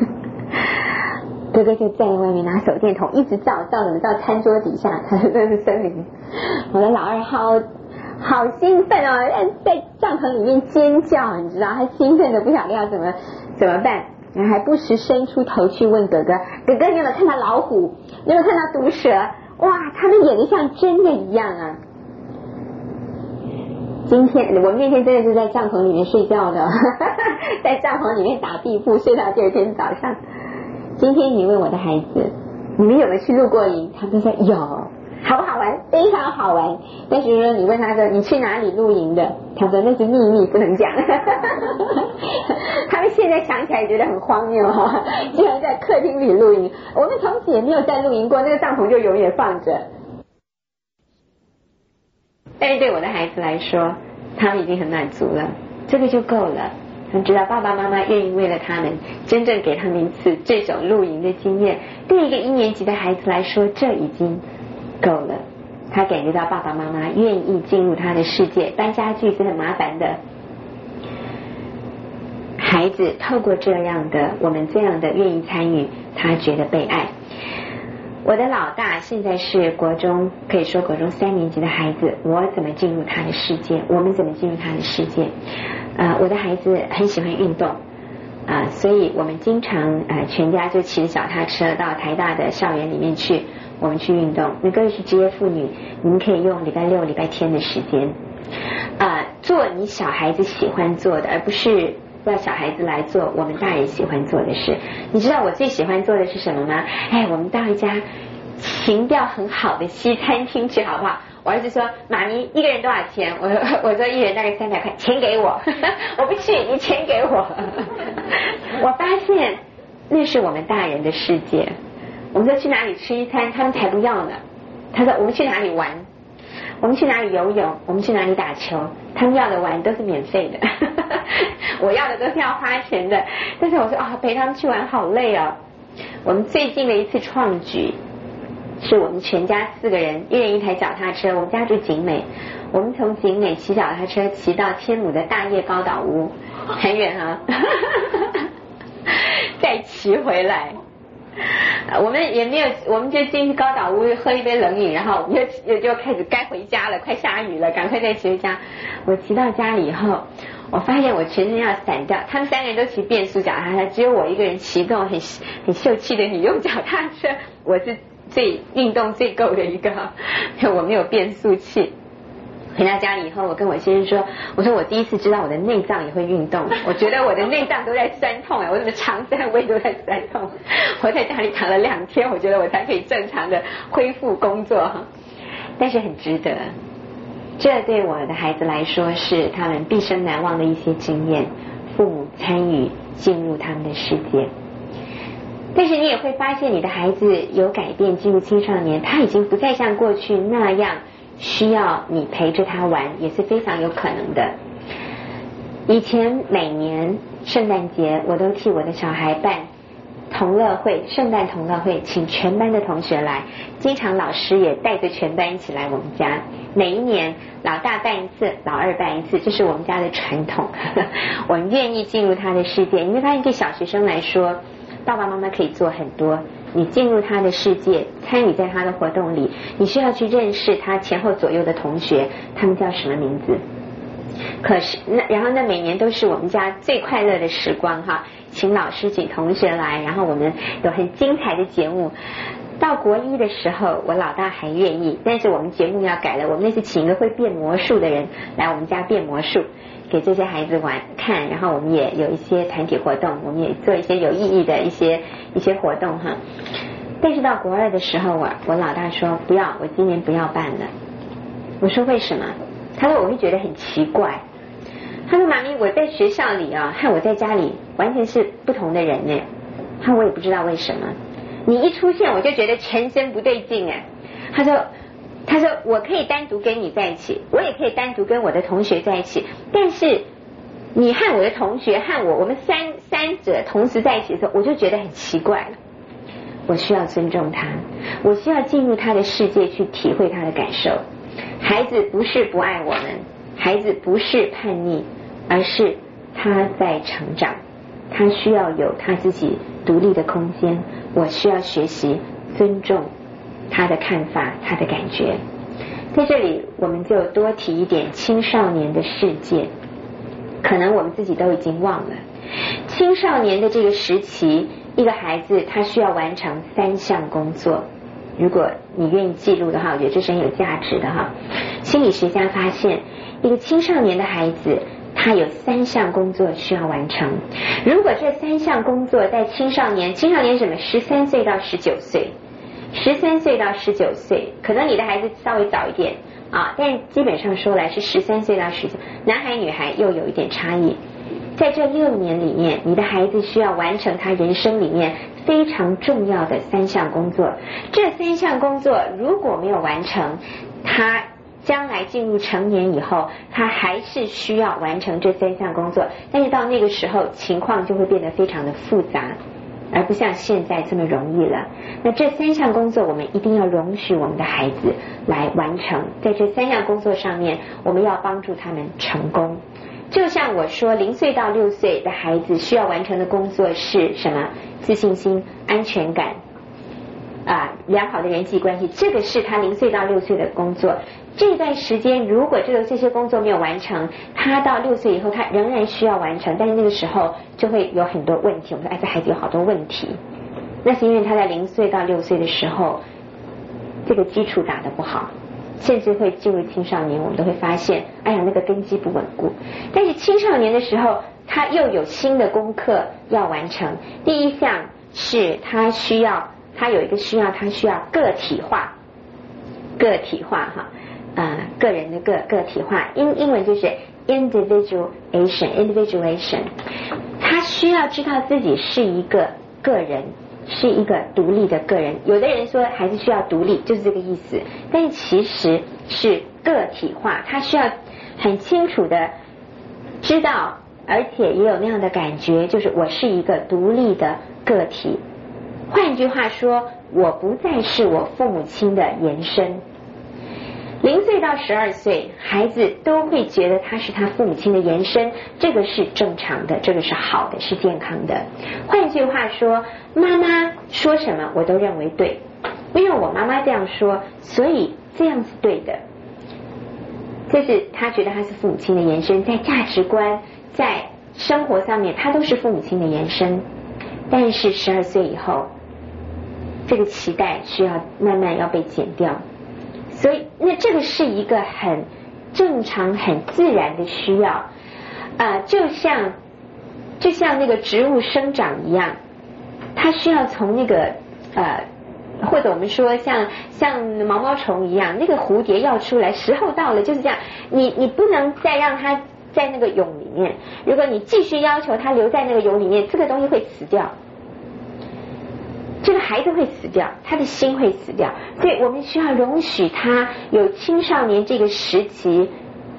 Speaker 1: 哥哥就站在外面拿手电筒一直照怎么到餐桌底下，他说这是森林。我的老二好兴奋在帐篷里面尖叫，你知道他兴奋的不晓得要怎么办，然后还不时伸出头去问哥哥你有没有看到老虎，你有没有看到毒蛇？哇，他们演得像真的一样今天我们那天真的是在帐篷里面睡觉的在帐篷里面打地铺睡到第二天早上。今天你问我的孩子你们有没有去露过营，他们都说有，好不好玩？非常好玩。但是说你问他说你去哪里露营的，他说那是秘密不能讲他们现在想起来觉得很荒谬居然在客厅里露营，我们从此也没有再露营过，那个帐篷就永远放着。但是对我的孩子来说他们已经很满足了，这个就够了。他们知道爸爸妈妈愿意为了他们真正给他们一次这种露营的经验。对一个1年级的孩子来说这已经够了，他感觉到爸爸妈妈愿意进入他的世界。搬家具是很麻烦的，孩子透过我们这样的愿意参与，他觉得被爱。我的老大现在是国中，可以说国中3年级的孩子，我怎么进入他的世界，我们怎么进入他的世界。我的孩子很喜欢运动所以我们经常全家就骑着脚踏车到台大的校园里面去，我们去运动。那各位是职业妇女，你们可以用礼拜6礼拜天的时间做你小孩子喜欢做的，而不是要小孩子来做我们大人喜欢做的事。你知道我最喜欢做的是什么吗？我们到一家情调很好的西餐厅去好不好？我儿子说妈咪一个人多少钱？我说一人大概300块，钱给我我不去，你钱给我我发现那是我们大人的世界。我们说去哪里吃一餐，他们才不要呢。他说我们去哪里玩，我们去哪里游泳，我们去哪里打球，他们要的玩都是免费的我要的都是要花钱的。但是我说陪他们去玩好累我们最近的一次创举是我们全家4个人一人一台脚踏车，我们家住景美，我们从景美骑脚踏车骑到天母的大叶高岛屋，很远再骑回来。我们也没有，我们就进去高岛屋喝一杯冷饮，然后就开始该回家了，快下雨了，赶快再骑回家。我骑到家里以后，我发现我全身要散掉，他们3个人都骑变速脚踏车，只有我一个人骑动很秀气的女用脚踏车，我是运动最够的一个我没有变速器。回到家里以后，我跟我先生说，我说我第一次知道我的内脏也会运动，我觉得我的内脏都在酸痛我的肠3胃都在酸痛。我在家里躺了2天，我觉得我才可以正常的恢复工作但是很值得。这对我的孩子来说是他们毕生难忘的一些经验，父母参与进入他们的世界。但是你也会发现你的孩子有改变，进入青少年，他已经不再像过去那样需要你陪着他玩，也是非常有可能的。以前每年圣诞节我都替我的小孩办同乐会，圣诞同乐会，请全班的同学来，经常老师也带着全班一起来我们家，每一年老大办一次，老二办一次，这是我们家的传统。我们愿意进入他的世界。你会发现对小学生来说，爸爸妈妈可以做很多，你进入他的世界，参与在他的活动里，你需要去认识他前后左右的同学，他们叫什么名字。可是然后呢，每年都是我们家最快乐的时光哈，请老师请同学来，然后我们有很精彩的节目。到国一的时候，我老大还愿意，但是我们节目要改了，我们那次请一个会变魔术的人来我们家变魔术，给这些孩子玩看，然后我们也有一些团体活动，我们也做一些有意义的一些活动哈。但是到国二的时候，我老大说不要，我今年不要办了。我说为什么？他说我会觉得很奇怪。他说妈咪，我在学校里啊和我在家里完全是不同的人呢。他说我也不知道为什么，你一出现我就觉得全身不对劲哎。他说我可以单独跟你在一起，我也可以单独跟我的同学在一起，但是你和我的同学和我们三者同时在一起的时候，我就觉得很奇怪了。我需要尊重他，我需要进入他的世界去体会他的感受。孩子不是不爱我们，孩子不是叛逆，而是他在成长，他需要有他自己独立的空间。我需要学习尊重他的看法，他的感觉。在这里我们就多提一点青少年的世界，可能我们自己都已经忘了。青少年的这个时期，一个孩子他需要完成3项工作，如果你愿意记录的话，我觉得这是很有价值的哈。心理学家发现，一个青少年的孩子他有3项工作需要完成。如果这3项工作在青少年什么13岁到19岁，13岁到19岁，可能你的孩子稍微早一点啊，但基本上说来是13岁到19，男孩女孩又有一点差异。在这6年里面，你的孩子需要完成他人生里面非常重要的3项工作。这3项工作如果没有完成，他将来进入成年以后，他还是需要完成这3项工作，但是到那个时候情况就会变得非常的复杂，而不像现在这么容易了。那这3项工作我们一定要容许我们的孩子来完成，在这3项工作上面我们要帮助他们成功。就像我说0岁到6岁的孩子需要完成的工作是什么？自信心、安全感良好的人际关系，这个是他0岁到6岁的工作。这段时间如果这些工作没有完成，他到6岁以后他仍然需要完成，但是那个时候就会有很多问题。我们说这孩子有好多问题，那是因为他在0岁到6岁的时候这个基础打得不好，甚至会进入青少年，我们都会发现那个根基不稳固。但是青少年的时候他又有新的功课要完成。第一项是他有一个需要，他需要个体化哈，个人的个体化，英文就是 individuation。 他需要知道自己是一个个人，是一个独立的个人。有的人说孩子需要独立，就是这个意思，但是其实是个体化，他需要很清楚的知道，而且也有那样的感觉，就是我是一个独立的个体。换句话说，我不再是我父母亲的延伸。0岁到12岁，孩子都会觉得他是他父母亲的延伸，这个是正常的，这个是好的，是健康的。换句话说，妈妈说什么我都认为对，因为我妈妈这样说，所以这样是对的。这是他觉得他是父母亲的延伸，在价值观在生活上面他都是父母亲的延伸。但是12岁以后，这个期待需要慢慢要被减掉，所以那这个是一个很正常很自然的需要，就像那个植物生长一样，它需要从那个或者我们说像毛毛虫一样，那个蝴蝶要出来，时候到了，就是这样。你不能再让它在那个蛹里面，如果你继续要求它留在那个蛹里面，这个东西会死掉，这个孩子会死掉，他的心会死掉。所以我们需要容许他有青少年这个时期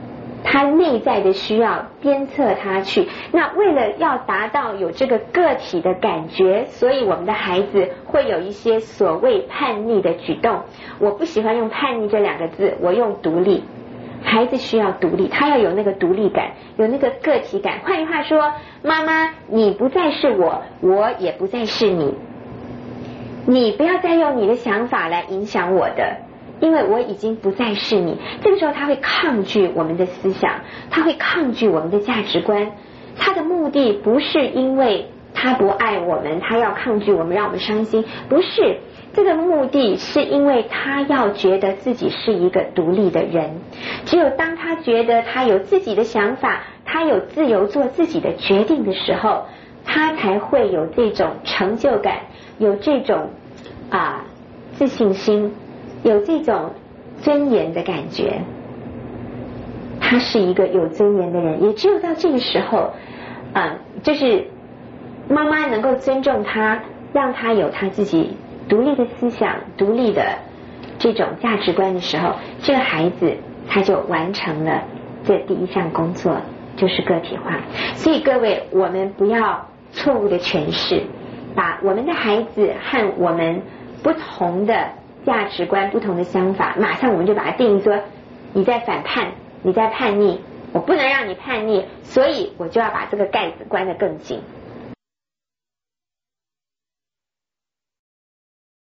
Speaker 1: 他内在的需要鞭策他去。那为了要达到有这个个体的感觉，所以我们的孩子会有一些所谓叛逆的举动。我不喜欢用叛逆这2个字，我用独立。孩子需要独立，他要有那个独立感，有那个个体感。换句话说，妈妈，你不再是我，我也不再是你，你不要再用你的想法来影响我的，因为我已经不再是你。这个时候他会抗拒我们的思想，他会抗拒我们的价值观。他的目的不是因为他不爱我们，他要抗拒我们，让我们伤心，不是。这个目的是因为他要觉得自己是一个独立的人。只有当他觉得他有自己的想法，他有自由做自己的决定的时候，他才会有这种成就感，有这种自信心，有这种尊严的感觉。他是一个有尊严的人。也只有到这个时候就是妈妈能够尊重他，让他有他自己独立的思想，独立的这种价值观的时候，这个孩子他就完成了这第一项工作，就是个体化。所以各位，我们不要错误的诠释，把我们的孩子和我们不同的价值观、不同的想法，马上我们就把它定义说你在反叛，你在叛逆，我不能让你叛逆，所以我就要把这个盖子关得更紧。